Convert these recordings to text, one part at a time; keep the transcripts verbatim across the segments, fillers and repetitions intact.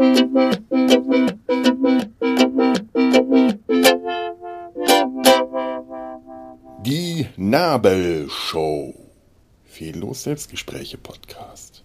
Die Nabelshow. Fehllos Selbstgespräche Podcast.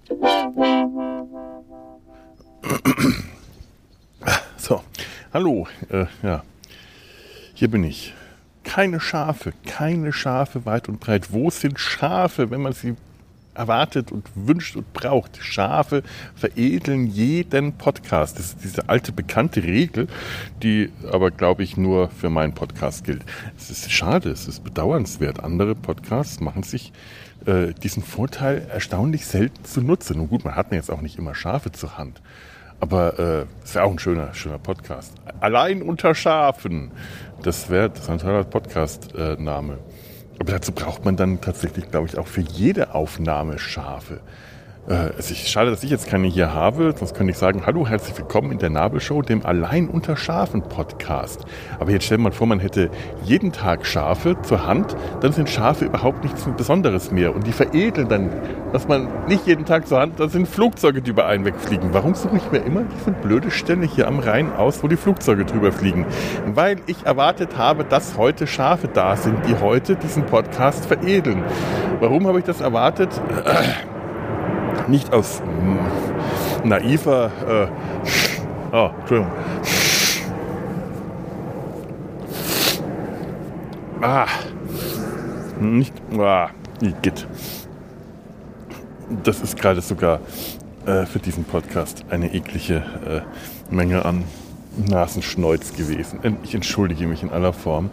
So, hallo, äh, ja, hier bin ich. Keine Schafe, keine Schafe weit und breit. Wo sind Schafe, wenn man sie erwartet und wünscht und braucht? Schafe veredeln jeden Podcast. Das ist diese alte, bekannte Regel, die aber, glaube ich, nur für meinen Podcast gilt. Es ist schade, es ist bedauernswert. Andere Podcasts machen sich äh, diesen Vorteil erstaunlich selten zunutze. Nun gut, man hat jetzt auch nicht immer Schafe zur Hand. Aber äh, ist ja auch ein schöner, schöner Podcast. Allein unter Schafen. Das wäre das ein toller Podcast-Name. Aber dazu braucht man dann tatsächlich, glaube ich, auch für jede Aufnahme Schafe. Äh, es ist schade, dass ich jetzt keine hier habe. Sonst könnte ich sagen, hallo, herzlich willkommen in der Nabelshow, dem Allein unter Schafen Podcast. Aber jetzt stell dir mal vor, man hätte jeden Tag Schafe zur Hand. Dann sind Schafe überhaupt nichts Besonderes mehr. Und die veredeln dann, dass man nicht jeden Tag zur Hand, das sind Flugzeuge, die über einen wegfliegen. Warum suche ich mir immer diese blöde Stelle hier am Rhein aus, wo die Flugzeuge drüber fliegen? Weil ich erwartet habe, dass heute Schafe da sind, die heute diesen Podcast veredeln. Warum habe ich das erwartet? Nicht aus mh, naiver, äh, oh, Entschuldigung. Ah, nicht, ah, geht. Das ist gerade sogar äh, für diesen Podcast eine eklige äh, Menge an Nasenschneuz gewesen. Ich entschuldige mich in aller Form.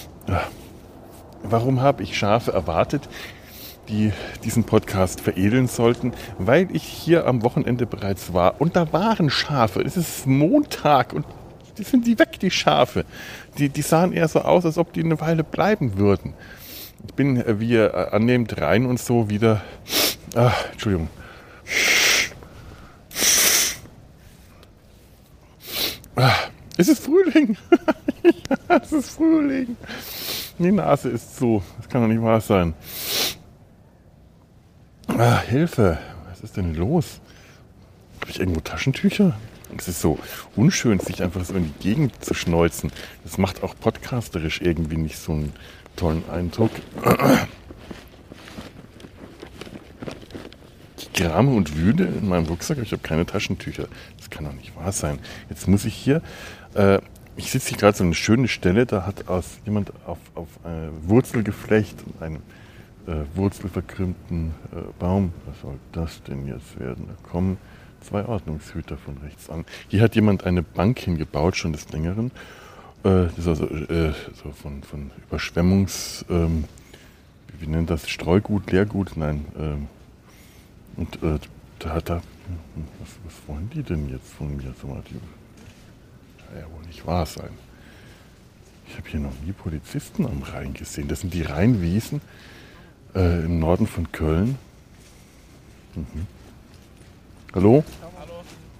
Warum habe ich Schafe erwartet, die diesen Podcast veredeln sollten? Weil ich hier am Wochenende bereits war und da waren Schafe. Es ist Montag und die sind die weg, die Schafe. Die, die sahen eher so aus, als ob die eine Weile bleiben würden. Ich bin, wie ihr annehmt, rein und so wieder... Ah, Entschuldigung. Ah, es ist Frühling. Ja, es ist Frühling. Die Nase ist zu. Das kann doch nicht wahr sein. Ah, Hilfe, was ist denn los? Habe ich irgendwo Taschentücher? Es ist so unschön, sich einfach so in die Gegend zu schneuzen. Das macht auch podcasterisch irgendwie nicht so einen tollen Eindruck. Ich grame und wühle in meinem Rucksack, aber ich habe keine Taschentücher. Das kann doch nicht wahr sein. Jetzt muss ich hier... Äh, ich sitze hier gerade so eine schöne Stelle, da hat aus jemand auf, auf eine Wurzelgeflecht und einen Äh, wurzelverkrümmten äh, Baum. Was soll das denn jetzt werden? Da kommen zwei Ordnungshüter von rechts an. Hier hat jemand eine Bank hingebaut, schon des Längeren. Äh, das ist also äh, so von, von Überschwemmungs... Ähm, wie nennt das? Streugut, Leergut? Nein. Ähm, und äh, da hat er... Was, was wollen die denn jetzt von mir? So mal, die, kann ja wohl nicht wahr sein. Ich habe hier noch nie Polizisten am Rhein gesehen. Das sind die Rheinwiesen. Äh, im Norden von Köln. Mhm. Hallo? Hallo.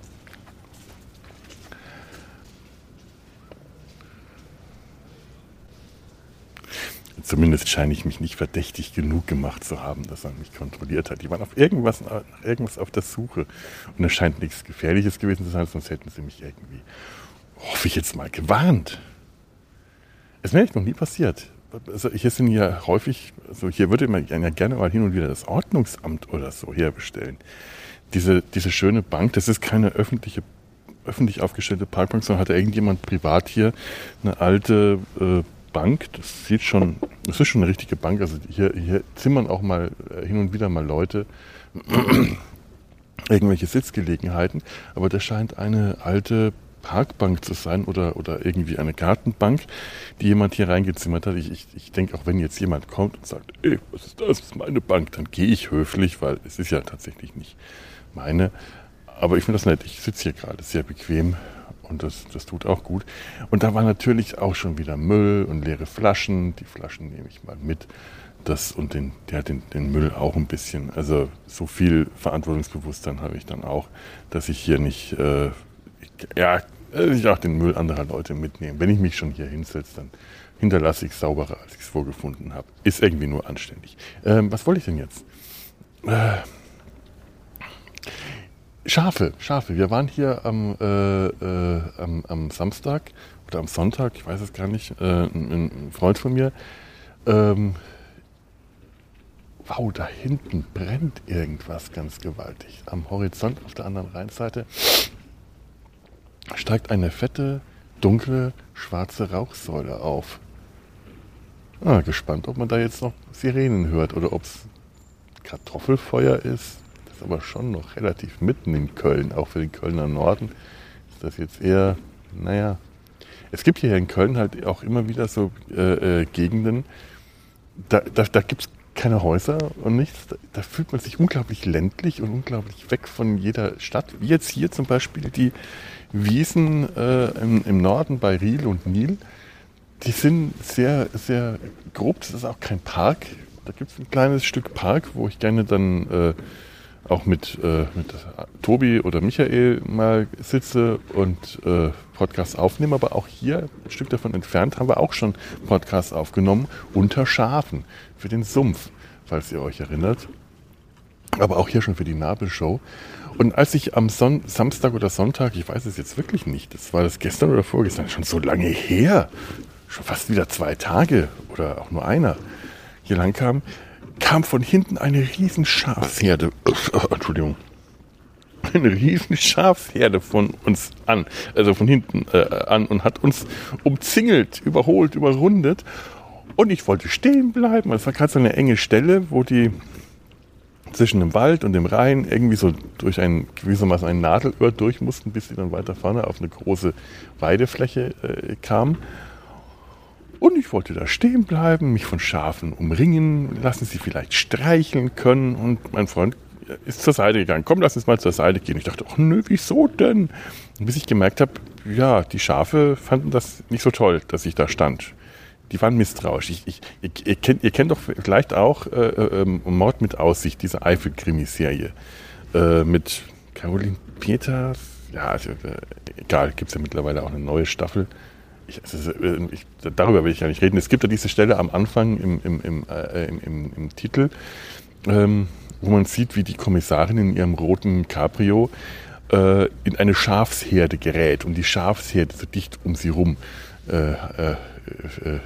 Zumindest scheine ich mich nicht verdächtig genug gemacht zu haben, dass er mich kontrolliert hat. Die waren auf irgendwas, nach irgendwas auf der Suche. Und es scheint nichts Gefährliches gewesen zu sein, sonst hätten sie mich irgendwie, hoffe ich jetzt mal, gewarnt. Es wäre echt noch nie passiert. Also hier sind ja häufig, also hier würde man ja gerne mal hin und wieder das Ordnungsamt oder so herbestellen. Diese, diese schöne Bank, das ist keine öffentliche, öffentlich aufgestellte Parkbank, sondern hat irgendjemand privat hier eine alte äh, Bank. Das sieht schon, das ist schon eine richtige Bank. Also hier, hier zimmern auch mal äh, hin und wieder mal Leute irgendwelche Sitzgelegenheiten. Aber das scheint eine alte Parkbank zu sein oder, oder irgendwie eine Gartenbank, die jemand hier reingezimmert hat. Ich, ich, ich denke, auch wenn jetzt jemand kommt und sagt, ey, was ist das? Das ist meine Bank, dann gehe ich höflich, weil es ist ja tatsächlich nicht meine. Aber ich finde das nett. Ich sitze hier gerade sehr bequem und das, das tut auch gut. Und da war natürlich auch schon wieder Müll und leere Flaschen. Die Flaschen nehme ich mal mit. Das und den, ja, den, den Müll auch ein bisschen. Also so viel Verantwortungsbewusstsein habe ich dann auch, dass ich hier nicht... Äh, Ja, ich auch den Müll anderer Leute mitnehmen. Wenn ich mich schon hier hinsetze, dann hinterlasse ich es sauberer, als ich es vorgefunden habe. Ist irgendwie nur anständig. Ähm, was wollte ich denn jetzt? Äh, Schafe, Schafe. Wir waren hier am, äh, äh, am, am Samstag oder am Sonntag, ich weiß es gar nicht, äh, ein, ein Freund von mir. Ähm, wow, da hinten brennt irgendwas ganz gewaltig. Am Horizont auf der anderen Rheinseite steigt eine fette, dunkle, schwarze Rauchsäule auf. Ah, gespannt, ob man da jetzt noch Sirenen hört oder ob es Kartoffelfeuer ist. Das ist aber schon noch relativ mitten in Köln, auch für den Kölner Norden. Ist das jetzt eher, naja, es gibt hier in Köln halt auch immer wieder so äh, äh, Gegenden, da, da, da gibt es keine Häuser und nichts. Da, da fühlt man sich unglaublich ländlich und unglaublich weg von jeder Stadt. Wie jetzt hier zum Beispiel die Wiesen äh, im, im Norden bei Riel und Nil. Die sind sehr, sehr grob. Das ist auch kein Park. Da gibt es ein kleines Stück Park, wo ich gerne dann äh, auch mit, äh, mit Tobi oder Michael mal sitze und äh, Podcasts aufnehme. Aber auch hier, ein Stück davon entfernt, haben wir auch schon Podcasts aufgenommen unter Schafen für den Sumpf, falls ihr euch erinnert. Aber auch hier schon für die Nabelshow. Und als ich am Son- Samstag oder Sonntag, ich weiß es jetzt wirklich nicht, das war das gestern oder vorgestern, schon so lange her, schon fast wieder zwei Tage oder auch nur einer, hier lang kam, kam von hinten eine riesen Schafsherde, oh, Entschuldigung, eine riesen Schafsherde von uns an, also von hinten äh, an und hat uns umzingelt, überholt, überrundet. Und ich wollte stehen bleiben. Es war gerade so eine enge Stelle, wo die zwischen dem Wald und dem Rhein irgendwie so durch ein gewissermaßen ein Nadelöhr durch mussten, bis sie dann weiter vorne auf eine große Weidefläche äh, kamen. Und ich wollte da stehen bleiben, mich von Schafen umringen, lassen sie vielleicht streicheln können. Und mein Freund ist zur Seite gegangen. Komm, lass uns mal zur Seite gehen. Ich dachte, ach nö, wieso denn? Und bis ich gemerkt habe, ja, die Schafe fanden das nicht so toll, dass ich da stand. Die waren misstrauisch. Ich, ich, ihr, ihr, kennt, ihr kennt doch vielleicht auch äh, äh, Mord mit Aussicht, diese Eifel-Krimiserie. Äh, mit Caroline Peters. Ja, also, äh, egal, gibt es ja mittlerweile auch eine neue Staffel. Ich, also, ich, darüber will ich ja nicht reden. Es gibt ja diese Stelle am Anfang im, im, im, äh, im, im, im Titel, ähm, wo man sieht, wie die Kommissarin in ihrem roten Cabrio äh, in eine Schafsherde gerät und die Schafsherde so dicht um sie rum äh, äh, äh,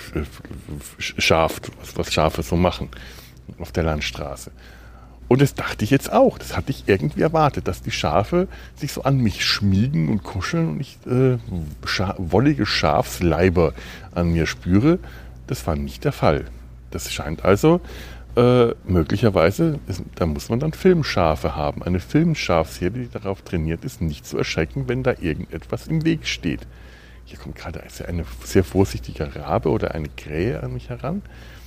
schaft, was, was Schafe so machen auf der Landstraße. Und das dachte ich jetzt auch. Das hatte ich irgendwie erwartet, dass die Schafe sich so an mich schmiegen und kuscheln und ich äh, scha- wollige Schafsleiber an mir spüre. Das war nicht der Fall. Das scheint also äh, möglicherweise, ist, da muss man dann Filmschafe haben. Eine Filmschafsherde, die darauf trainiert ist, nicht zu erschrecken, wenn da irgendetwas im Weg steht. Hier kommt gerade eine sehr vorsichtige Rabe oder eine Krähe an mich heran.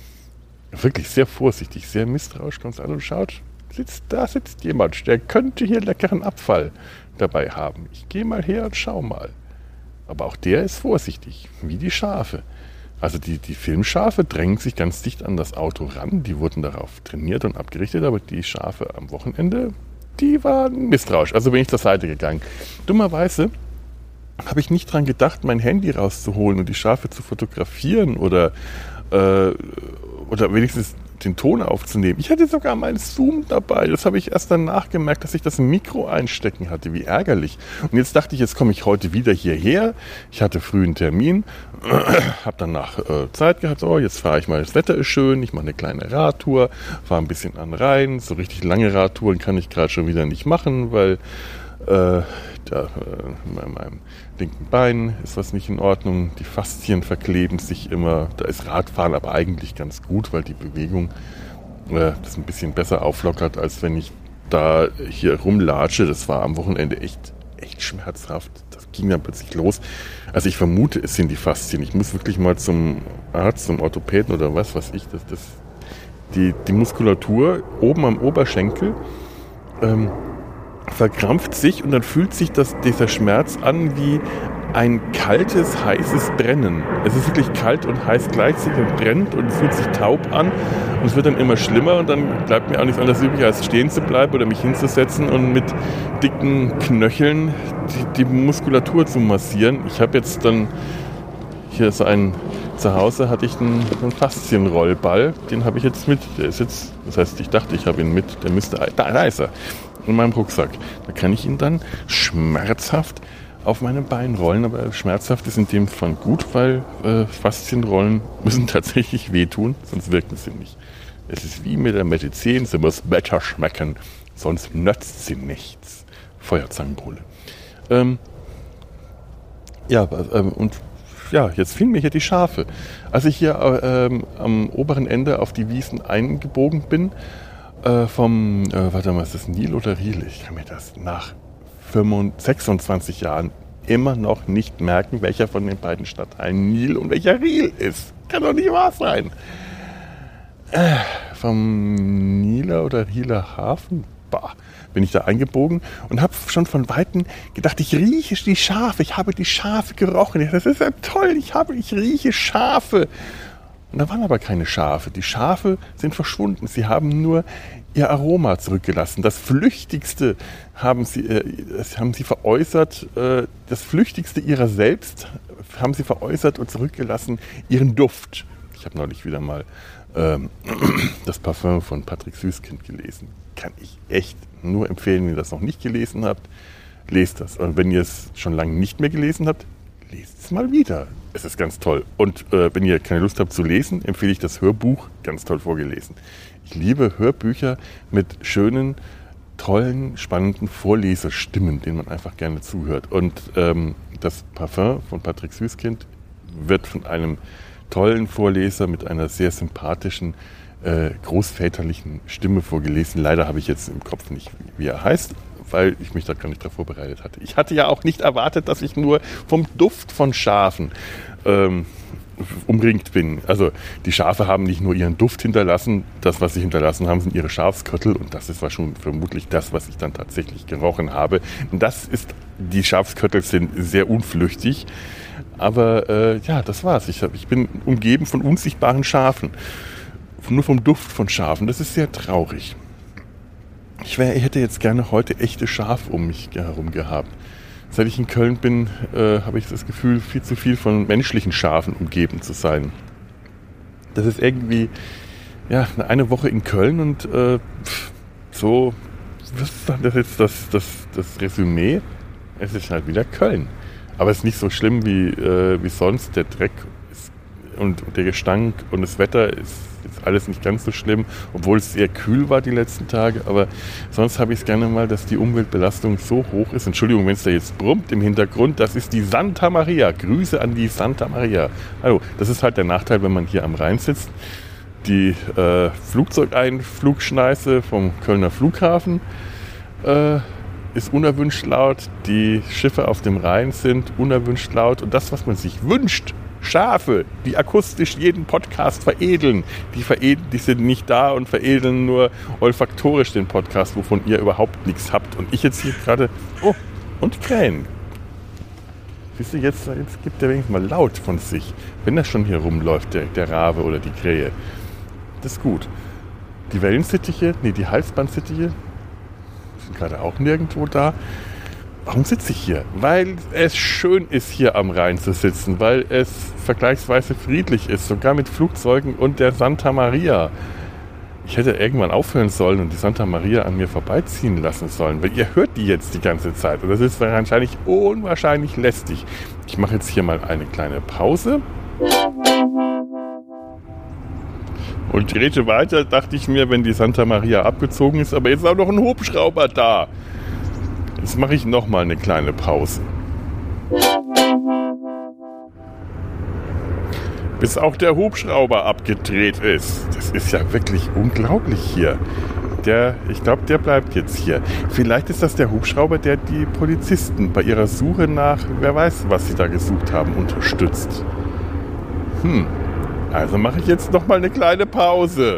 Wirklich sehr vorsichtig, sehr misstrauisch kommt es an und schaut, sitzt, da sitzt jemand, der könnte hier leckeren Abfall dabei haben. Ich gehe mal her und schau mal. Aber auch der ist vorsichtig, wie die Schafe. Also die, die Filmschafe drängen sich ganz dicht an das Auto ran, die wurden darauf trainiert und abgerichtet, aber die Schafe am Wochenende, die waren misstrauisch. Also bin ich zur Seite gegangen. Dummerweise habe ich nicht dran gedacht, mein Handy rauszuholen und die Schafe zu fotografieren oder, äh, oder wenigstens den Ton aufzunehmen. Ich hatte sogar meinen Zoom dabei. Das habe ich erst danach gemerkt, dass ich das Mikro einstecken hatte. Wie ärgerlich. Und jetzt dachte ich, jetzt komme ich heute wieder hierher. Ich hatte früh einen Termin, habe danach äh, Zeit gehabt. So, jetzt fahre ich mal. Das Wetter ist schön. Ich mache eine kleine Radtour, fahre ein bisschen an den Rhein. So richtig lange Radtouren kann ich gerade schon wieder nicht machen, weil äh, da, äh, bei meinem linken Bein ist was nicht in Ordnung. Die Faszien verkleben sich immer. Da ist Radfahren aber eigentlich ganz gut, weil die Bewegung äh, das ein bisschen besser auflockert, als wenn ich da hier rumlatsche. Das war am Wochenende echt, echt schmerzhaft. Das ging dann plötzlich los. Also ich vermute, es sind die Faszien. Ich muss wirklich mal zum Arzt, zum Orthopäden oder was weiß ich. Das, das, die, die Muskulatur oben am Oberschenkel ähm, verkrampft sich und dann fühlt sich das, dieser Schmerz an wie ein kaltes, heißes Brennen. Es ist wirklich kalt und heiß gleichzeitig und brennt und es fühlt sich taub an und es wird dann immer schlimmer und dann bleibt mir auch nichts anderes übrig, als stehen zu bleiben oder mich hinzusetzen und mit dicken Knöcheln die, die Muskulatur zu massieren. Ich habe jetzt dann hier so ein zu Hause hatte ich einen, einen Faszienrollball, den habe ich jetzt mit. Der ist jetzt, das heißt, ich dachte, ich habe ihn mit, der müsste, da, da ist er, in meinem Rucksack. Da kann ich ihn dann schmerzhaft auf meinem Bein rollen, aber schmerzhaft ist in dem Fall gut, weil äh, Faszienrollen müssen tatsächlich wehtun, sonst wirken sie nicht. Es ist wie mit der Medizin, sie muss besser schmecken, sonst nützt sie nichts. Feuerzangenbowle. Ähm, ja, ähm, und ja, jetzt finden mir hier die Schafe. Als ich hier ähm, am oberen Ende auf die Wiesen eingebogen bin, äh, vom, äh, warte mal, ist das Nil oder Riel? Ich kann mir das nach sechsundzwanzig Jahren immer noch nicht merken, welcher von den beiden Stadtteilen Nil und welcher Riel ist. Kann doch nicht wahr sein. Äh, vom Nieler oder Rieler Hafen, bah, bin ich da eingebogen und habe schon von Weitem gedacht, ich rieche die Schafe, ich habe die Schafe gerochen. Das ist ja toll, ich, habe, ich rieche Schafe. Und da waren aber keine Schafe. Die Schafe sind verschwunden. Sie haben nur ihr Aroma zurückgelassen. Das Flüchtigste haben sie, äh, haben sie veräußert, äh, das Flüchtigste ihrer selbst haben sie veräußert und zurückgelassen, ihren Duft. Ich habe neulich wieder mal ähm, das Parfum von Patrick Süßkind gelesen. Kann ich echt nur empfehlen, wenn ihr das noch nicht gelesen habt, lest das. Und wenn ihr es schon lange nicht mehr gelesen habt, lest es mal wieder. Es ist ganz toll. Und äh, wenn ihr keine Lust habt zu lesen, empfehle ich das Hörbuch, ganz toll vorgelesen. Ich liebe Hörbücher mit schönen, tollen, spannenden Vorleserstimmen, denen man einfach gerne zuhört. Und ähm, das Parfum von Patrick Süßkind wird von einem tollen Vorleser mit einer sehr sympathischen, äh, großväterlichen Stimme vorgelesen. Leider habe ich jetzt im Kopf nicht, wie er heißt, weil ich mich da gar nicht darauf vorbereitet hatte. Ich hatte ja auch nicht erwartet, dass ich nur vom Duft von Schafen ähm, umringt bin. Also die Schafe haben nicht nur ihren Duft hinterlassen, das, was sie hinterlassen haben, sind ihre Schafsköttel und das ist schon vermutlich das, was ich dann tatsächlich gerochen habe. Das ist, die Schafsköttel sind sehr unflüchtig, aber äh, ja, das war's. Ich, hab, ich bin umgeben von unsichtbaren Schafen, nur vom Duft von Schafen. Das ist sehr traurig. Ich, wär, ich hätte jetzt gerne heute echte Schafe um mich herum gehabt. Seit ich in Köln bin, äh, habe ich das Gefühl, viel zu viel von menschlichen Schafen umgeben zu sein. Das ist irgendwie, ja, eine Woche in Köln und äh, so, was ist das jetzt das, das, das Resümee? Es ist halt wieder Köln. Aber es ist nicht so schlimm wie, äh, wie sonst. Der Dreck ist, und der Gestank und das Wetter ist, ist alles nicht ganz so schlimm, obwohl es sehr kühl war die letzten Tage. Aber sonst habe ich es gerne mal, dass die Umweltbelastung so hoch ist. Entschuldigung, wenn es da jetzt brummt im Hintergrund. Das ist die Santa Maria. Grüße an die Santa Maria. Hallo, das ist halt der Nachteil, wenn man hier am Rhein sitzt. Die äh, Flugzeugeinflugschneise vom Kölner Flughafen äh, ist unerwünscht laut. Die Schiffe auf dem Rhein sind unerwünscht laut. Und das, was man sich wünscht, Schafe, die akustisch jeden Podcast veredeln, die, veredeln, die sind nicht da und veredeln nur olfaktorisch den Podcast, wovon ihr überhaupt nichts habt. Und ich jetzt hier gerade, oh, und Krähen. Siehst du, jetzt, jetzt gibt der wenigstens mal laut von sich, wenn das schon hier rumläuft, der, der Rabe oder die Krähe. Das ist gut. Die Wellensittiche, nee, die Halsbandsittiche, sind gerade auch nirgendwo da. Warum sitze ich hier? Weil es schön ist, hier am Rhein zu sitzen, weil es vergleichsweise friedlich ist, sogar mit Flugzeugen und der Santa Maria. Ich hätte irgendwann aufhören sollen und die Santa Maria an mir vorbeiziehen lassen sollen, weil ihr hört die jetzt die ganze Zeit und das ist wahrscheinlich unwahrscheinlich lästig. Ich mache jetzt hier mal eine kleine Pause und rede weiter, dachte ich mir, wenn die Santa Maria abgezogen ist, aber jetzt ist auch noch ein Hubschrauber da. Jetzt mache ich noch mal eine kleine Pause. Bis auch der Hubschrauber abgedreht ist. Das ist ja wirklich unglaublich hier. Der, ich glaube, der bleibt jetzt hier. Vielleicht ist das der Hubschrauber, der die Polizisten bei ihrer Suche nach, wer weiß, was sie da gesucht haben, unterstützt. Hm, also mache ich jetzt noch mal eine kleine Pause.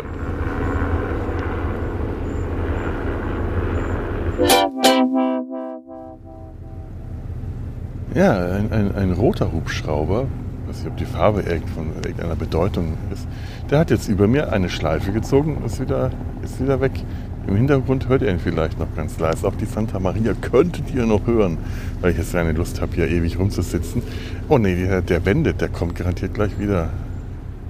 Ja, ein, ein, ein roter Hubschrauber, ich weiß nicht, ob die Farbe von irgendeiner Bedeutung ist, der hat jetzt über mir eine Schleife gezogen und ist wieder, ist wieder weg. Im Hintergrund hört ihr ihn vielleicht noch ganz leise. Auch die Santa Maria könntet ihr noch hören, weil ich jetzt keine Lust habe, hier ewig rumzusitzen. Oh nee, der, der wendet, der kommt garantiert gleich wieder.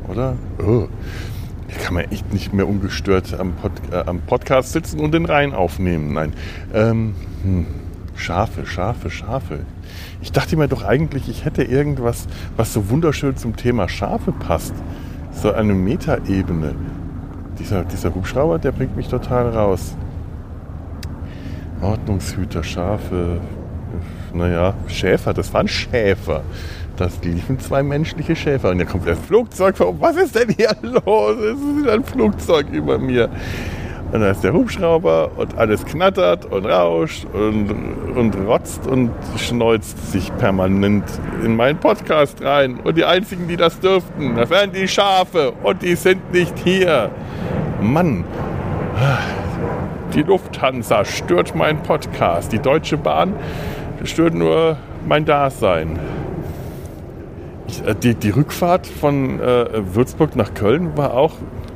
oder? Oh. Hier kann man echt nicht mehr ungestört am, Pod, äh, am Podcast sitzen und den Rhein aufnehmen. Nein. Ähm, hm. Schafe, Schafe, Schafe. Ich dachte mir doch eigentlich, ich hätte irgendwas, was so wunderschön zum Thema Schafe passt. So eine Metaebene. Dieser, dieser Hubschrauber, der bringt mich total raus. Ordnungshüter, Schafe, naja, Schäfer, das waren Schäfer. Das liefen zwei menschliche Schäfer. Und da kommt das Flugzeug vor. Was ist denn hier los? Es ist ein Flugzeug über mir. Und da ist der Hubschrauber und alles knattert und rauscht und, und rotzt und schneuzt sich permanent in meinen Podcast rein. Und die einzigen, die das dürften, das wären die Schafe. Und die sind nicht hier. Mann, die Lufthansa stört meinen Podcast. Die Deutsche Bahn stört nur mein Dasein. Ich, die, die Rückfahrt von äh, Würzburg nach Köln war auch...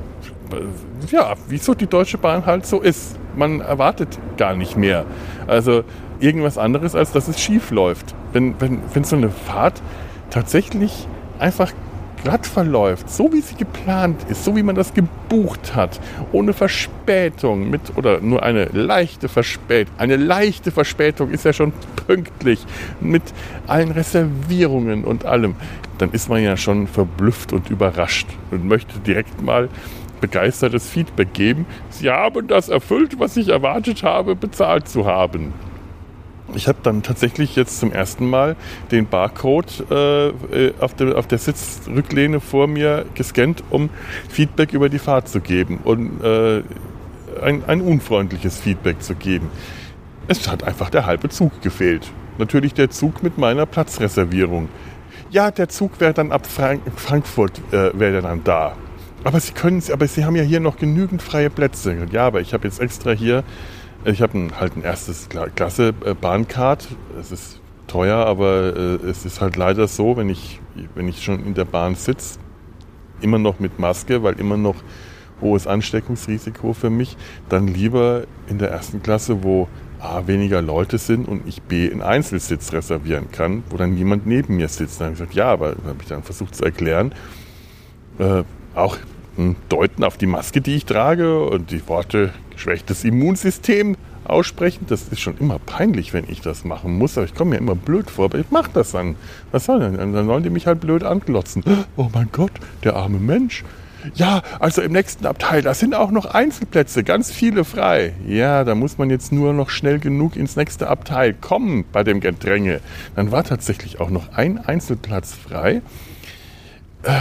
Ja, wie so die Deutsche Bahn halt so ist. Man erwartet gar nicht mehr. Also irgendwas anderes, als dass es schief läuft. Wenn, wenn, wenn so eine Fahrt tatsächlich einfach glatt verläuft, so wie sie geplant ist, so wie man das gebucht hat, ohne Verspätung, mit oder nur eine leichte Verspätung. Eine leichte Verspätung ist ja schon pünktlich, mit allen Reservierungen und allem. Dann ist man ja schon verblüfft und überrascht und möchte direkt mal begeistertes Feedback geben. Sie haben das erfüllt, was ich erwartet habe, bezahlt zu haben. Ich habe dann tatsächlich jetzt zum ersten Mal den Barcode äh, auf, der, auf der Sitzrücklehne vor mir gescannt, um Feedback über die Fahrt zu geben und äh, ein, ein unfreundliches Feedback zu geben. Es hat einfach der halbe Zug gefehlt. Natürlich der Zug mit meiner Platzreservierung. Ja, der Zug wäre dann ab Frank- Frankfurt äh, wäre dann da. Aber Sie können, aber Sie haben ja hier noch genügend freie Plätze. Ja, aber ich habe jetzt extra hier, ich habe ein, halt ein erstes Klasse Bahncard. Es ist teuer, aber äh, es ist halt leider so, wenn ich, wenn ich schon in der Bahn sitze, immer noch mit Maske, weil immer noch hohes Ansteckungsrisiko für mich, dann lieber in der ersten Klasse, wo A, weniger Leute sind und ich B, einen Einzelsitz reservieren kann, wo dann niemand neben mir sitzt. Dann habe ich gesagt, ja, aber habe ich dann versucht zu erklären, äh, auch deuten auf die Maske, die ich trage und die Worte geschwächtes Immunsystem aussprechen. Das ist schon immer peinlich, wenn ich das machen muss, aber ich komme mir immer blöd vor, aber ich mache das dann. Was soll denn? Dann sollen die mich halt blöd anglotzen. Oh mein Gott, der arme Mensch. Ja, also im nächsten Abteil, da sind auch noch Einzelplätze, ganz viele frei. Ja, da muss man jetzt nur noch schnell genug ins nächste Abteil kommen bei dem Gedränge. Dann war tatsächlich auch noch ein Einzelplatz frei. Äh,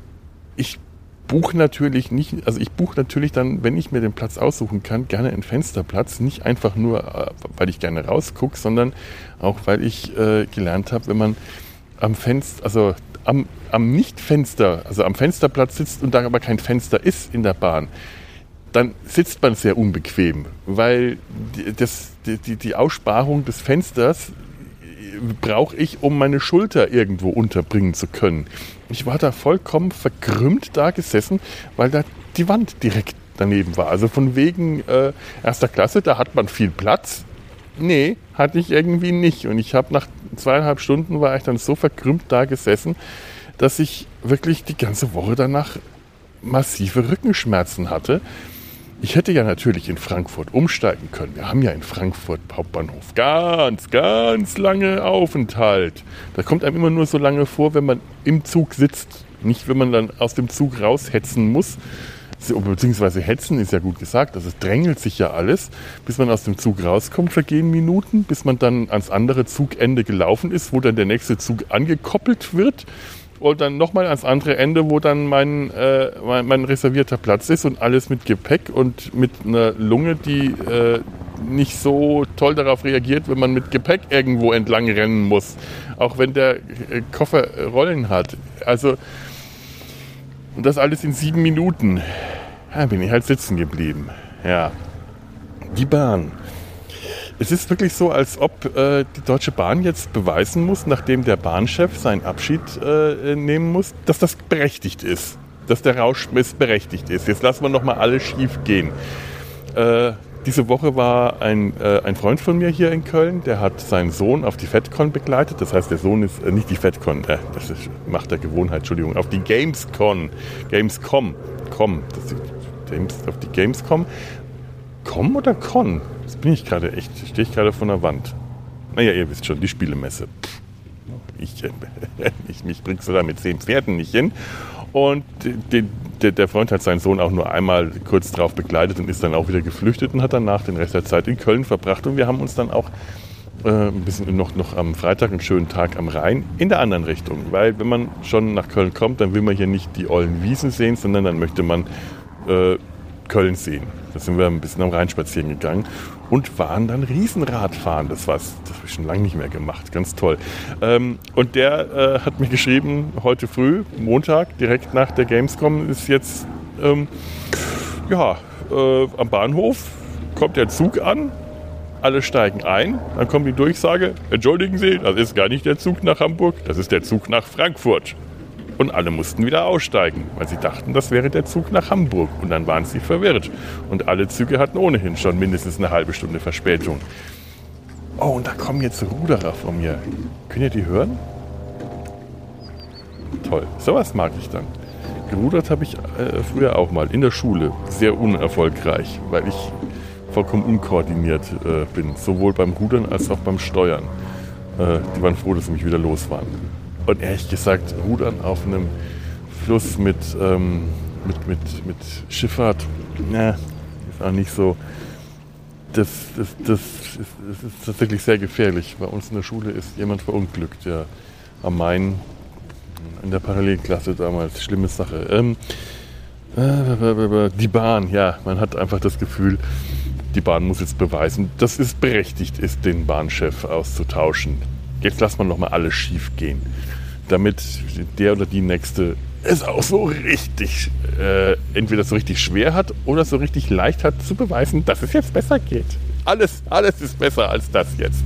ich buche natürlich nicht, also ich buche natürlich dann, wenn ich mir den Platz aussuchen kann, gerne einen Fensterplatz. Nicht einfach nur, weil ich gerne rausgucke, sondern auch, weil ich äh, gelernt habe, wenn man am Fenster, also am, am Nicht-Fenster, also am Fensterplatz sitzt und da aber kein Fenster ist in der Bahn, dann sitzt man sehr unbequem, weil die, das, die, die Aussparung des Fensters brauche ich, um meine Schulter irgendwo unterbringen zu können. Ich war da vollkommen verkrümmt da gesessen, weil da die Wand direkt daneben war. Also von wegen äh, erster Klasse, da hat man viel Platz. Nee, hatte ich irgendwie nicht. Und ich habe nach zweieinhalb Stunden war ich dann so verkrümmt da gesessen, dass ich wirklich die ganze Woche danach massive Rückenschmerzen hatte. Ich hätte ja natürlich in Frankfurt umsteigen können. Wir haben ja in Frankfurt Hauptbahnhof ganz, ganz lange Aufenthalt. Da kommt einem immer nur so lange vor, wenn man im Zug sitzt. Nicht, wenn man dann aus dem Zug raushetzen muss. Beziehungsweise hetzen ist ja gut gesagt. Also es drängelt sich ja alles. Bis man aus dem Zug rauskommt, vergehen Minuten. Bis man dann ans andere Zugende gelaufen ist, wo dann der nächste Zug angekoppelt wird. Und dann nochmal ans andere Ende, wo dann mein, äh, mein, mein reservierter Platz ist und alles mit Gepäck und mit einer Lunge, die äh, nicht so toll darauf reagiert, wenn man mit Gepäck irgendwo entlang rennen muss. Auch wenn der äh, Koffer Rollen hat. Also, und das alles in sieben Minuten. Ja, bin ich halt sitzen geblieben. Ja. Die Bahn. Es ist wirklich so, als ob äh, die Deutsche Bahn jetzt beweisen muss, nachdem der Bahnchef seinen Abschied äh, nehmen muss, dass das berechtigt ist. Dass der Rauschmiss berechtigt ist. Jetzt lassen wir nochmal alles schief gehen. Äh, diese Woche war ein, äh, ein Freund von mir hier in Köln, der hat seinen Sohn auf die FedCon begleitet. Das heißt, der Sohn ist äh, nicht die FedCon, äh, das ist, macht der Gewohnheit, Entschuldigung, auf die Gamescon, Gamescom, Com, das ist, Games, auf die Gamescom. Com oder Con? Das bin ich gerade echt, stehe ich gerade von der Wand. Naja, ihr wisst schon, die Spielemesse. Ich, äh, ich, mich bringst du da mit zehn Pferden nicht hin. Und die, die, der Freund hat seinen Sohn auch nur einmal kurz drauf begleitet und ist dann auch wieder geflüchtet und hat danach den Rest der Zeit in Köln verbracht. Und wir haben uns dann auch äh, ein bisschen noch, noch am Freitag einen schönen Tag am Rhein in der anderen Richtung. Weil wenn man schon nach Köln kommt, dann will man hier nicht die ollen Wiesen sehen, sondern dann möchte man äh, Köln sehen. Da sind wir ein bisschen am Rhein spazieren gegangen und waren dann Riesenradfahren. Das war's, das habe ich schon lange nicht mehr gemacht. Ganz toll. Ähm, und der äh, hat mir geschrieben, heute früh, Montag, direkt nach der Gamescom, ist jetzt ähm, ja, äh, am Bahnhof, kommt der Zug an, alle steigen ein, dann kommt die Durchsage, entschuldigen Sie, das ist gar nicht der Zug nach Hamburg, das ist der Zug nach Frankfurt. Und alle mussten wieder aussteigen, weil sie dachten, das wäre der Zug nach Hamburg. Und dann waren sie verwirrt. Und alle Züge hatten ohnehin schon mindestens eine halbe Stunde Verspätung. Oh, und da kommen jetzt Ruderer von mir. Könnt ihr die hören? Toll, sowas mag ich dann. Gerudert habe ich äh, früher auch mal in der Schule. Sehr unerfolgreich, weil ich vollkommen unkoordiniert äh, bin. Sowohl beim Rudern als auch beim Steuern. Äh, die waren froh, dass sie mich wieder los waren. Und ehrlich gesagt, Rudern auf einem Fluss mit, ähm, mit, mit, mit Schifffahrt, na, ist auch nicht so. Das, das, das, ist, das ist tatsächlich sehr gefährlich. Bei uns in der Schule ist jemand verunglückt, der am Main in der Parallelklasse damals. Schlimme Sache. Ähm, äh, die Bahn, ja, man hat einfach das Gefühl, die Bahn muss jetzt beweisen, dass es berechtigt ist, den Bahnchef auszutauschen. Jetzt lassen wir noch mal alles schief gehen, damit der oder die Nächste es auch so richtig, äh, entweder so richtig schwer hat oder so richtig leicht hat, zu beweisen, dass es jetzt besser geht. Alles, alles ist besser als das jetzt.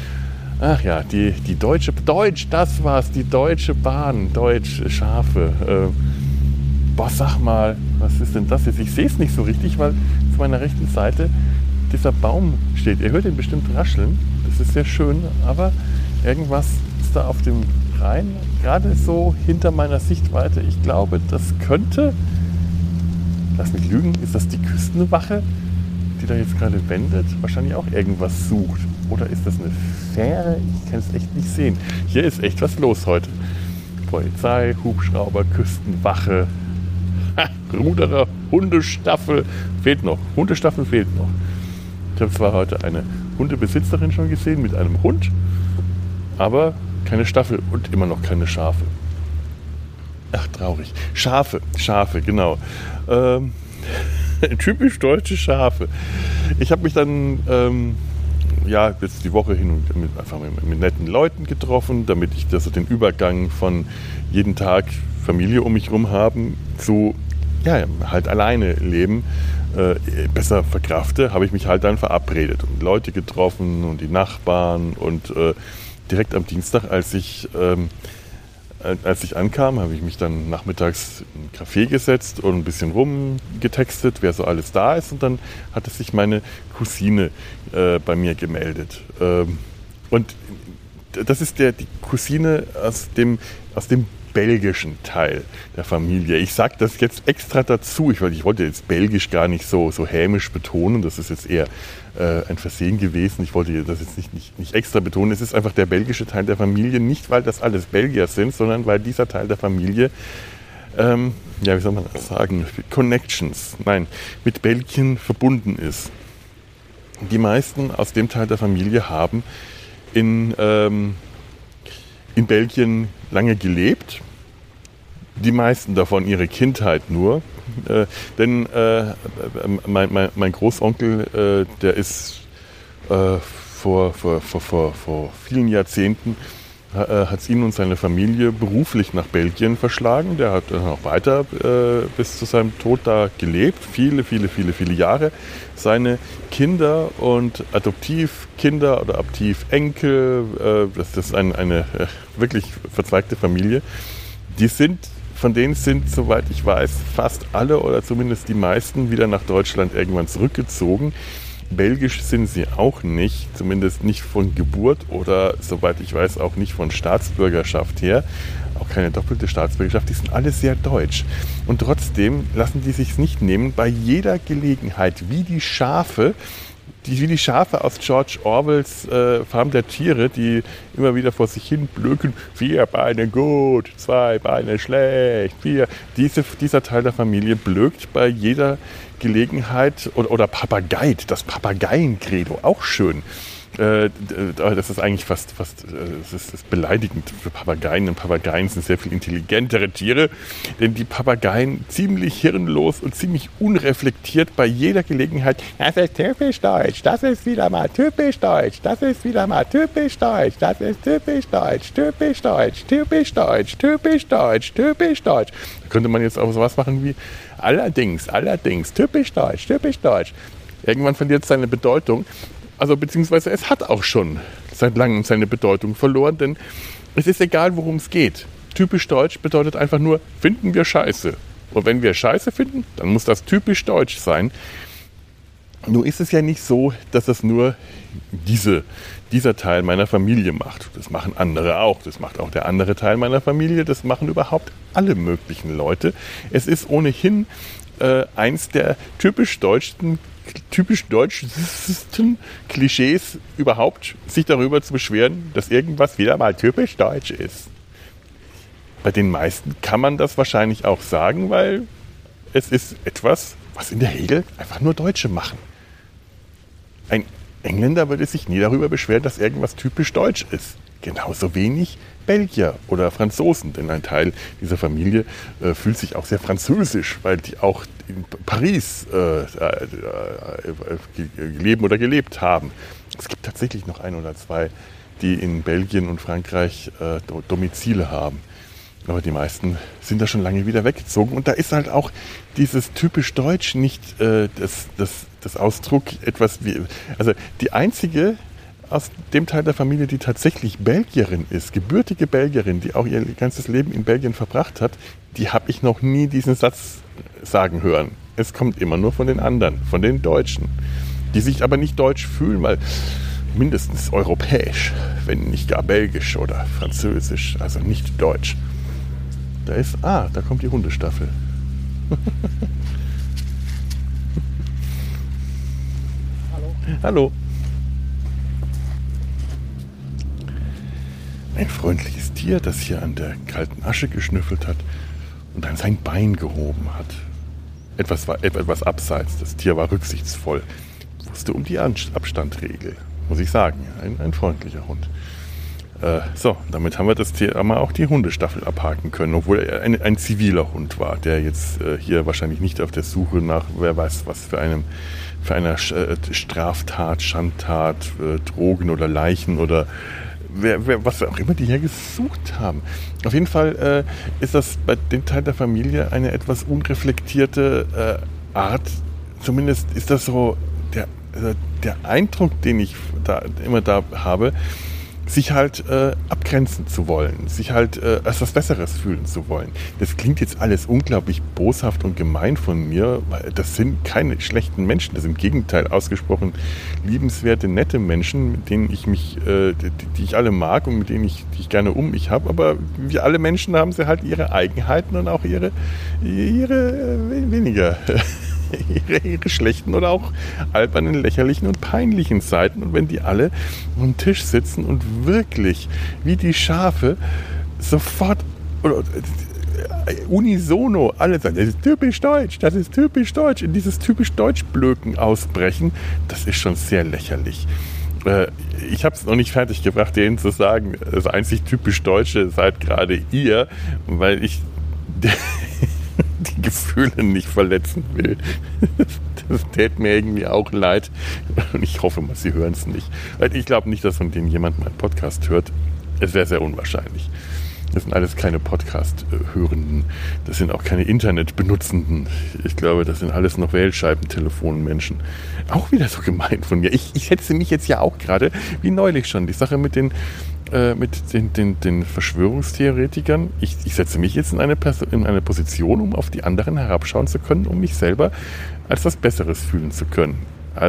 Ach ja, die, die deutsche, Deutsch, das war's, die Deutsche Bahn, Deutsch, Schafe. Äh, boah, sag mal, was ist denn das jetzt? Ich sehe es nicht so richtig, weil zu meiner rechten Seite dieser Baum steht. Ihr hört ihn bestimmt rascheln, das ist sehr schön, aber irgendwas ist da auf dem Rhein, gerade so hinter meiner Sichtweite. Ich glaube, das könnte, lass mich lügen, ist das die Küstenwache, die da jetzt gerade wendet? Wahrscheinlich auch irgendwas sucht. Oder ist das eine Fähre? Ich kann es echt nicht sehen. Hier ist echt was los heute. Polizei, Hubschrauber, Küstenwache, ha, Ruderer, Hundestaffel. Fehlt noch. Hundestaffel fehlt noch. Ich habe zwar heute eine Hundebesitzerin schon gesehen mit einem Hund, aber keine Staffel und immer noch keine Schafe. Ach, traurig. Schafe, Schafe, genau. Ähm, typisch deutsche Schafe. Ich habe mich dann ähm, ja, jetzt die Woche hin und mit, einfach mit, mit netten Leuten getroffen, damit ich das, den Übergang von jeden Tag Familie um mich herum haben zu ja, halt alleine leben äh, besser verkrafte, habe ich mich halt dann verabredet und Leute getroffen und die Nachbarn und äh, direkt am Dienstag, als ich, ähm, als ich ankam, habe ich mich dann nachmittags in ein Café gesetzt und ein bisschen rumgetextet, wer so alles da ist. Und dann hatte sich meine Cousine äh, bei mir gemeldet. Ähm, und das ist der, die Cousine aus dem, aus dem belgischen Teil der Familie. Ich sage das jetzt extra dazu, ich, weil ich wollte jetzt Belgisch gar nicht so, so hämisch betonen, das ist jetzt eher äh, ein Versehen gewesen, ich wollte das jetzt nicht, nicht, nicht extra betonen, es ist einfach der belgische Teil der Familie, nicht weil das alles Belgier sind, sondern weil dieser Teil der Familie, ähm, ja wie soll man das sagen, Connections, nein, mit Belgien verbunden ist. Die meisten aus dem Teil der Familie haben in ähm, in Belgien lange gelebt, die meisten davon ihre Kindheit nur, äh, denn äh, mein, mein, mein Großonkel, äh, der ist äh, vor, vor, vor, vor, vor vielen Jahrzehnten, äh, hat ihn und seine Familie beruflich nach Belgien verschlagen. Der hat dann auch weiter äh, bis zu seinem Tod da gelebt, viele, viele, viele, viele Jahre. Seine Kinder und Adoptivkinder oder Adoptivenkel, äh, das ist ein, eine äh, wirklich verzweigte Familie, die sind, von denen sind, soweit ich weiß, fast alle oder zumindest die meisten wieder nach Deutschland irgendwann zurückgezogen. belgisch sind sie auch nicht, zumindest nicht von Geburt oder, soweit ich weiß, auch nicht von Staatsbürgerschaft her. Auch keine doppelte Staatsbürgerschaft, die sind alle sehr deutsch. Und trotzdem lassen die sich nicht nehmen, bei jeder Gelegenheit, wie die Schafe, die, wie die Schafe aus George Orwells äh, Farm der Tiere, die immer wieder vor sich hin blöken, vier Beine gut, zwei Beine schlecht, vier. Diese, dieser Teil der Familie blökt bei jeder Gelegenheit, oder, oder Papageit, das Papageien-Credo, auch schön. Äh, das ist eigentlich fast, fast das ist, das ist beleidigend für Papageien. Und Papageien sind sehr viel intelligentere Tiere, denn die Papageien ziemlich hirnlos und ziemlich unreflektiert bei jeder Gelegenheit, das ist typisch deutsch, das ist wieder mal typisch deutsch, das ist wieder mal typisch deutsch, das ist typisch deutsch, typisch deutsch, typisch deutsch, typisch deutsch, typisch deutsch. Da könnte man jetzt auch sowas machen wie allerdings, allerdings, typisch deutsch, typisch deutsch. Irgendwann verliert es seine Bedeutung. Also beziehungsweise es hat auch schon seit langem seine Bedeutung verloren, denn es ist egal, worum es geht. Typisch deutsch bedeutet einfach nur, finden wir Scheiße. Und wenn wir Scheiße finden, dann muss das typisch deutsch sein. Nur ist es ja nicht so, dass es nur diese, dieser Teil meiner Familie macht. Das machen andere auch. Das macht auch der andere Teil meiner Familie. Das machen überhaupt alle möglichen Leute. Es ist ohnehin äh, eins der typisch deutschen typisch deutschesten Klischees überhaupt, sich darüber zu beschweren, dass irgendwas wieder mal typisch deutsch ist. Bei den meisten kann man das wahrscheinlich auch sagen, weil es ist etwas, was in der Regel einfach nur Deutsche machen. Ein Engländer würde sich nie darüber beschweren, dass irgendwas typisch deutsch ist. Genauso wenig Belgier oder Franzosen, denn ein Teil dieser Familie äh, fühlt sich auch sehr französisch, weil die auch in Paris äh, äh, äh, leben oder gelebt haben. Es gibt tatsächlich noch ein oder zwei, die in Belgien und Frankreich äh, Domizile haben. Aber die meisten sind da schon lange wieder weggezogen. Und da ist halt auch dieses typisch Deutsch nicht äh, das, das, das Ausdruck etwas wie... Also die einzige aus dem Teil der Familie, die tatsächlich Belgierin ist, gebürtige Belgierin, die auch ihr ganzes Leben in Belgien verbracht hat, die habe ich noch nie diesen Satz sagen hören. Es kommt immer nur von den anderen, von den Deutschen, die sich aber nicht deutsch fühlen, weil mindestens europäisch, wenn nicht gar belgisch oder französisch, also nicht deutsch. Da ist, ah, da kommt die Hundestaffel. Hallo. Hallo. Ein freundliches Tier, das hier an der kalten Asche geschnüffelt hat und dann sein Bein gehoben hat. Etwas, war, etwas abseits. Das Tier war rücksichtsvoll. Wusste um die Abstandregel, muss ich sagen. Ein, ein freundlicher Hund. Äh, so, damit haben wir das Tier, haben wir auch die Hundestaffel abhaken können, obwohl er ein, ein ziviler Hund war, der jetzt äh, hier wahrscheinlich nicht auf der Suche nach, wer weiß was, für, einem, für eine Straftat, Schandtat, äh, Drogen oder Leichen oder Wer, wer, was auch immer die hier gesucht haben. Auf jeden Fall äh, ist das bei dem Teil der Familie eine etwas unreflektierte äh, Art. Zumindest ist das so der, äh, der Eindruck, den ich da immer da habe, sich halt äh, abgrenzen zu wollen, sich halt äh, als was Besseres fühlen zu wollen. Das klingt jetzt alles unglaublich boshaft und gemein von mir, weil das sind keine schlechten Menschen, das sind im Gegenteil ausgesprochen liebenswerte, nette Menschen, mit denen ich mich, äh, die, die ich alle mag und mit denen ich, die ich gerne um mich habe, aber wie alle Menschen haben sie halt ihre Eigenheiten und auch ihre, ihre äh, weniger Ihre, ihre schlechten oder auch albernen, lächerlichen und peinlichen Seiten. Und wenn die alle am Tisch sitzen und wirklich wie die Schafe sofort oder, äh, unisono alle sagen, das ist typisch deutsch, das ist typisch deutsch, in dieses typisch Deutsch-Blöken ausbrechen, das ist schon sehr lächerlich. Äh, ich habe es noch nicht fertig gebracht, denen zu sagen, das einzig typisch Deutsche seid gerade ihr, weil ich die Gefühle nicht verletzen will. Das täte mir irgendwie auch leid. Und ich hoffe mal, Sie hören es nicht. Ich glaube nicht, dass von denen jemand meinen Podcast hört. Es wäre sehr unwahrscheinlich. Das sind alles keine Podcast-Hörenden. Das sind auch keine Internet-Benutzenden. Ich glaube, das sind alles noch Wählscheibentelefon-Menschen. Auch wieder so gemein von mir. Ich, ich setze mich jetzt ja auch gerade, wie neulich schon, die Sache mit den äh, mit den, den, den Verschwörungstheoretikern. Ich, ich setze mich jetzt in eine, Pers- in eine Position, um auf die anderen herabschauen zu können, um mich selber als was Besseres fühlen zu können. Also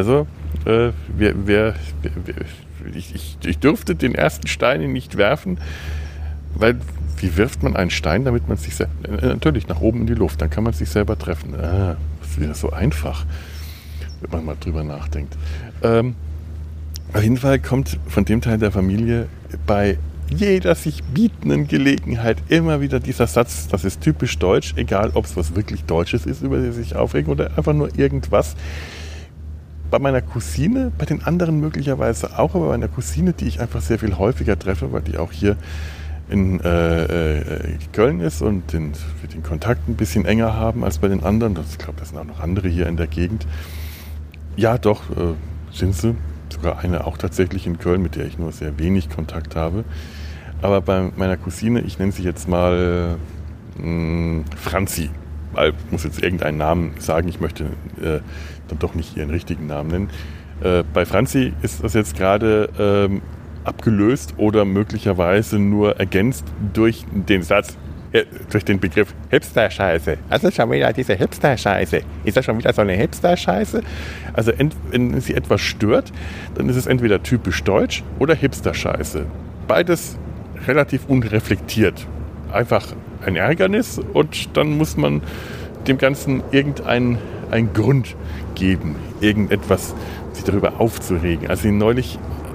Äh, wer, wer, wer, ich, ich, ich dürfte den ersten Stein nicht werfen, weil wie wirft man einen Stein, damit man sich selber... Äh, natürlich, nach oben in die Luft, dann kann man sich selber treffen. Ah, das ist wieder so einfach, wenn man mal drüber nachdenkt. Ähm, auf jeden Fall kommt von dem Teil der Familie bei jeder sich bietenden Gelegenheit immer wieder dieser Satz, das ist typisch deutsch, egal ob es was wirklich Deutsches ist, über das sie sich aufregen oder einfach nur irgendwas. Bei meiner Cousine, bei den anderen möglicherweise auch, aber bei meiner Cousine, die ich einfach sehr viel häufiger treffe, weil die auch hier in äh, äh, Köln ist und den, wir den Kontakt ein bisschen enger haben als bei den anderen. Ich glaube, das sind auch noch andere hier in der Gegend. Ja, doch, äh, sind sie. Sogar eine auch tatsächlich in Köln, mit der ich nur sehr wenig Kontakt habe. Aber bei meiner Cousine, ich nenne sie jetzt mal mh, Franzi, weil ich muss jetzt irgendeinen Namen sagen, ich möchte äh, dann doch nicht ihren richtigen Namen nennen. Äh, bei Franzi ist das jetzt gerade ähm, abgelöst oder möglicherweise nur ergänzt durch den Satz, äh, durch den Begriff Hipster-Scheiße. Also schon wieder diese Hipster-Scheiße. Ist das schon wieder so eine Hipster-Scheiße? Also ent, wenn sie etwas stört, dann ist es entweder typisch deutsch oder Hipster-Scheiße. Beides relativ unreflektiert. Einfach ein Ärgernis und dann muss man dem Ganzen irgendeinen einen Grund geben, irgendetwas sich darüber aufzuregen. Als sie neulich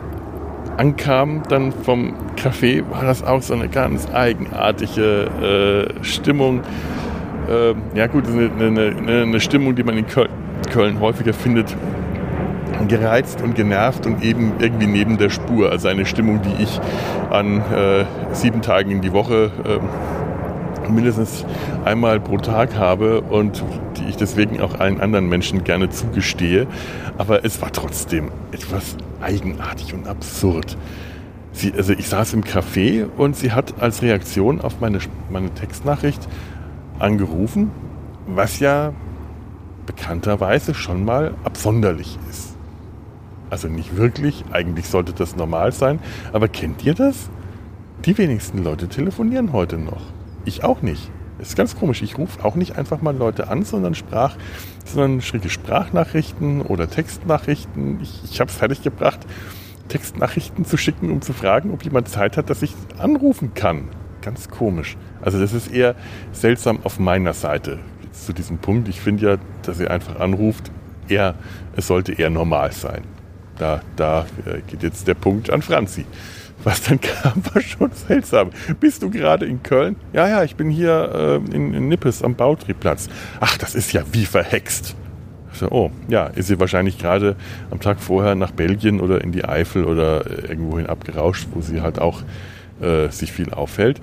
ankam, dann vom Café, war das auch so eine ganz eigenartige äh, Stimmung. Äh, ja gut, eine, eine, eine Stimmung, die man in Köln, Köln häufiger findet. Gereizt und genervt und eben irgendwie neben der Spur. Also eine Stimmung, die ich an äh, sieben Tagen in die Woche äh, mindestens einmal pro Tag habe und die ich deswegen auch allen anderen Menschen gerne zugestehe. Aber es war trotzdem etwas eigenartig und absurd. Sie, also ich saß im Café und sie hat als Reaktion auf meine, meine Textnachricht angerufen, was ja bekannterweise schon mal absonderlich ist. Also nicht wirklich, eigentlich sollte das normal sein. Aber kennt ihr das? Die wenigsten Leute telefonieren heute noch. Ich auch nicht. Das ist ganz komisch. Ich rufe auch nicht einfach mal Leute an, sondern Sprach, sondern schräge Sprachnachrichten oder Textnachrichten. Ich, ich habe es fertiggebracht, Textnachrichten zu schicken, um zu fragen, ob jemand Zeit hat, dass ich anrufen kann. Ganz komisch. Also das ist eher seltsam auf meiner Seite. Jetzt zu diesem Punkt. Ich finde ja, dass ihr einfach anruft, eher, es sollte eher normal sein. Da, da geht jetzt der Punkt an Franzi. Was dann kam, war schon seltsam. Bist du gerade in Köln? Ja, ja, ich bin hier äh, in, in Nippes am Bautriebplatz. Ach, das ist ja wie verhext. So, oh, ja, ist sie wahrscheinlich gerade am Tag vorher nach Belgien oder in die Eifel oder äh, irgendwohin abgerauscht, wo sie halt auch äh, sich viel aufhält.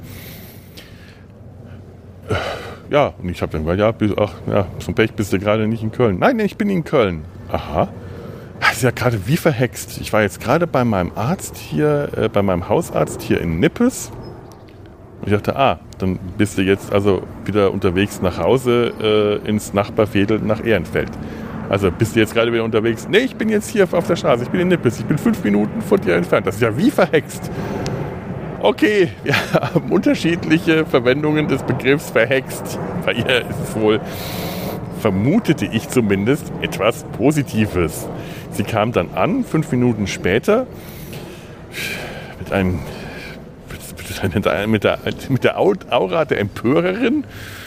Äh, ja, und ich habe dann gesagt, ja, bis, ach, ja, zum Pech bist du gerade nicht in Köln. Nein, nein, ich bin in Köln. Aha. Das ist ja gerade wie verhext. Ich war jetzt gerade bei meinem Arzt hier, äh, bei meinem Hausarzt hier in Nippes. Und ich dachte, ah, dann bist du jetzt also wieder unterwegs nach Hause äh, ins Nachbarveedel nach Ehrenfeld. Also bist du jetzt gerade wieder unterwegs? Nee, ich bin jetzt hier auf der Straße, ich bin in Nippes, ich bin fünf Minuten von dir entfernt. Das ist ja wie verhext. Okay, wir haben unterschiedliche Verwendungen des Begriffs verhext. Bei ihr ist es wohl, vermutete ich zumindest, etwas Positives. Sie kam dann an, fünf Minuten später, mit einem mit der, mit der, mit der Aura der Empörerin.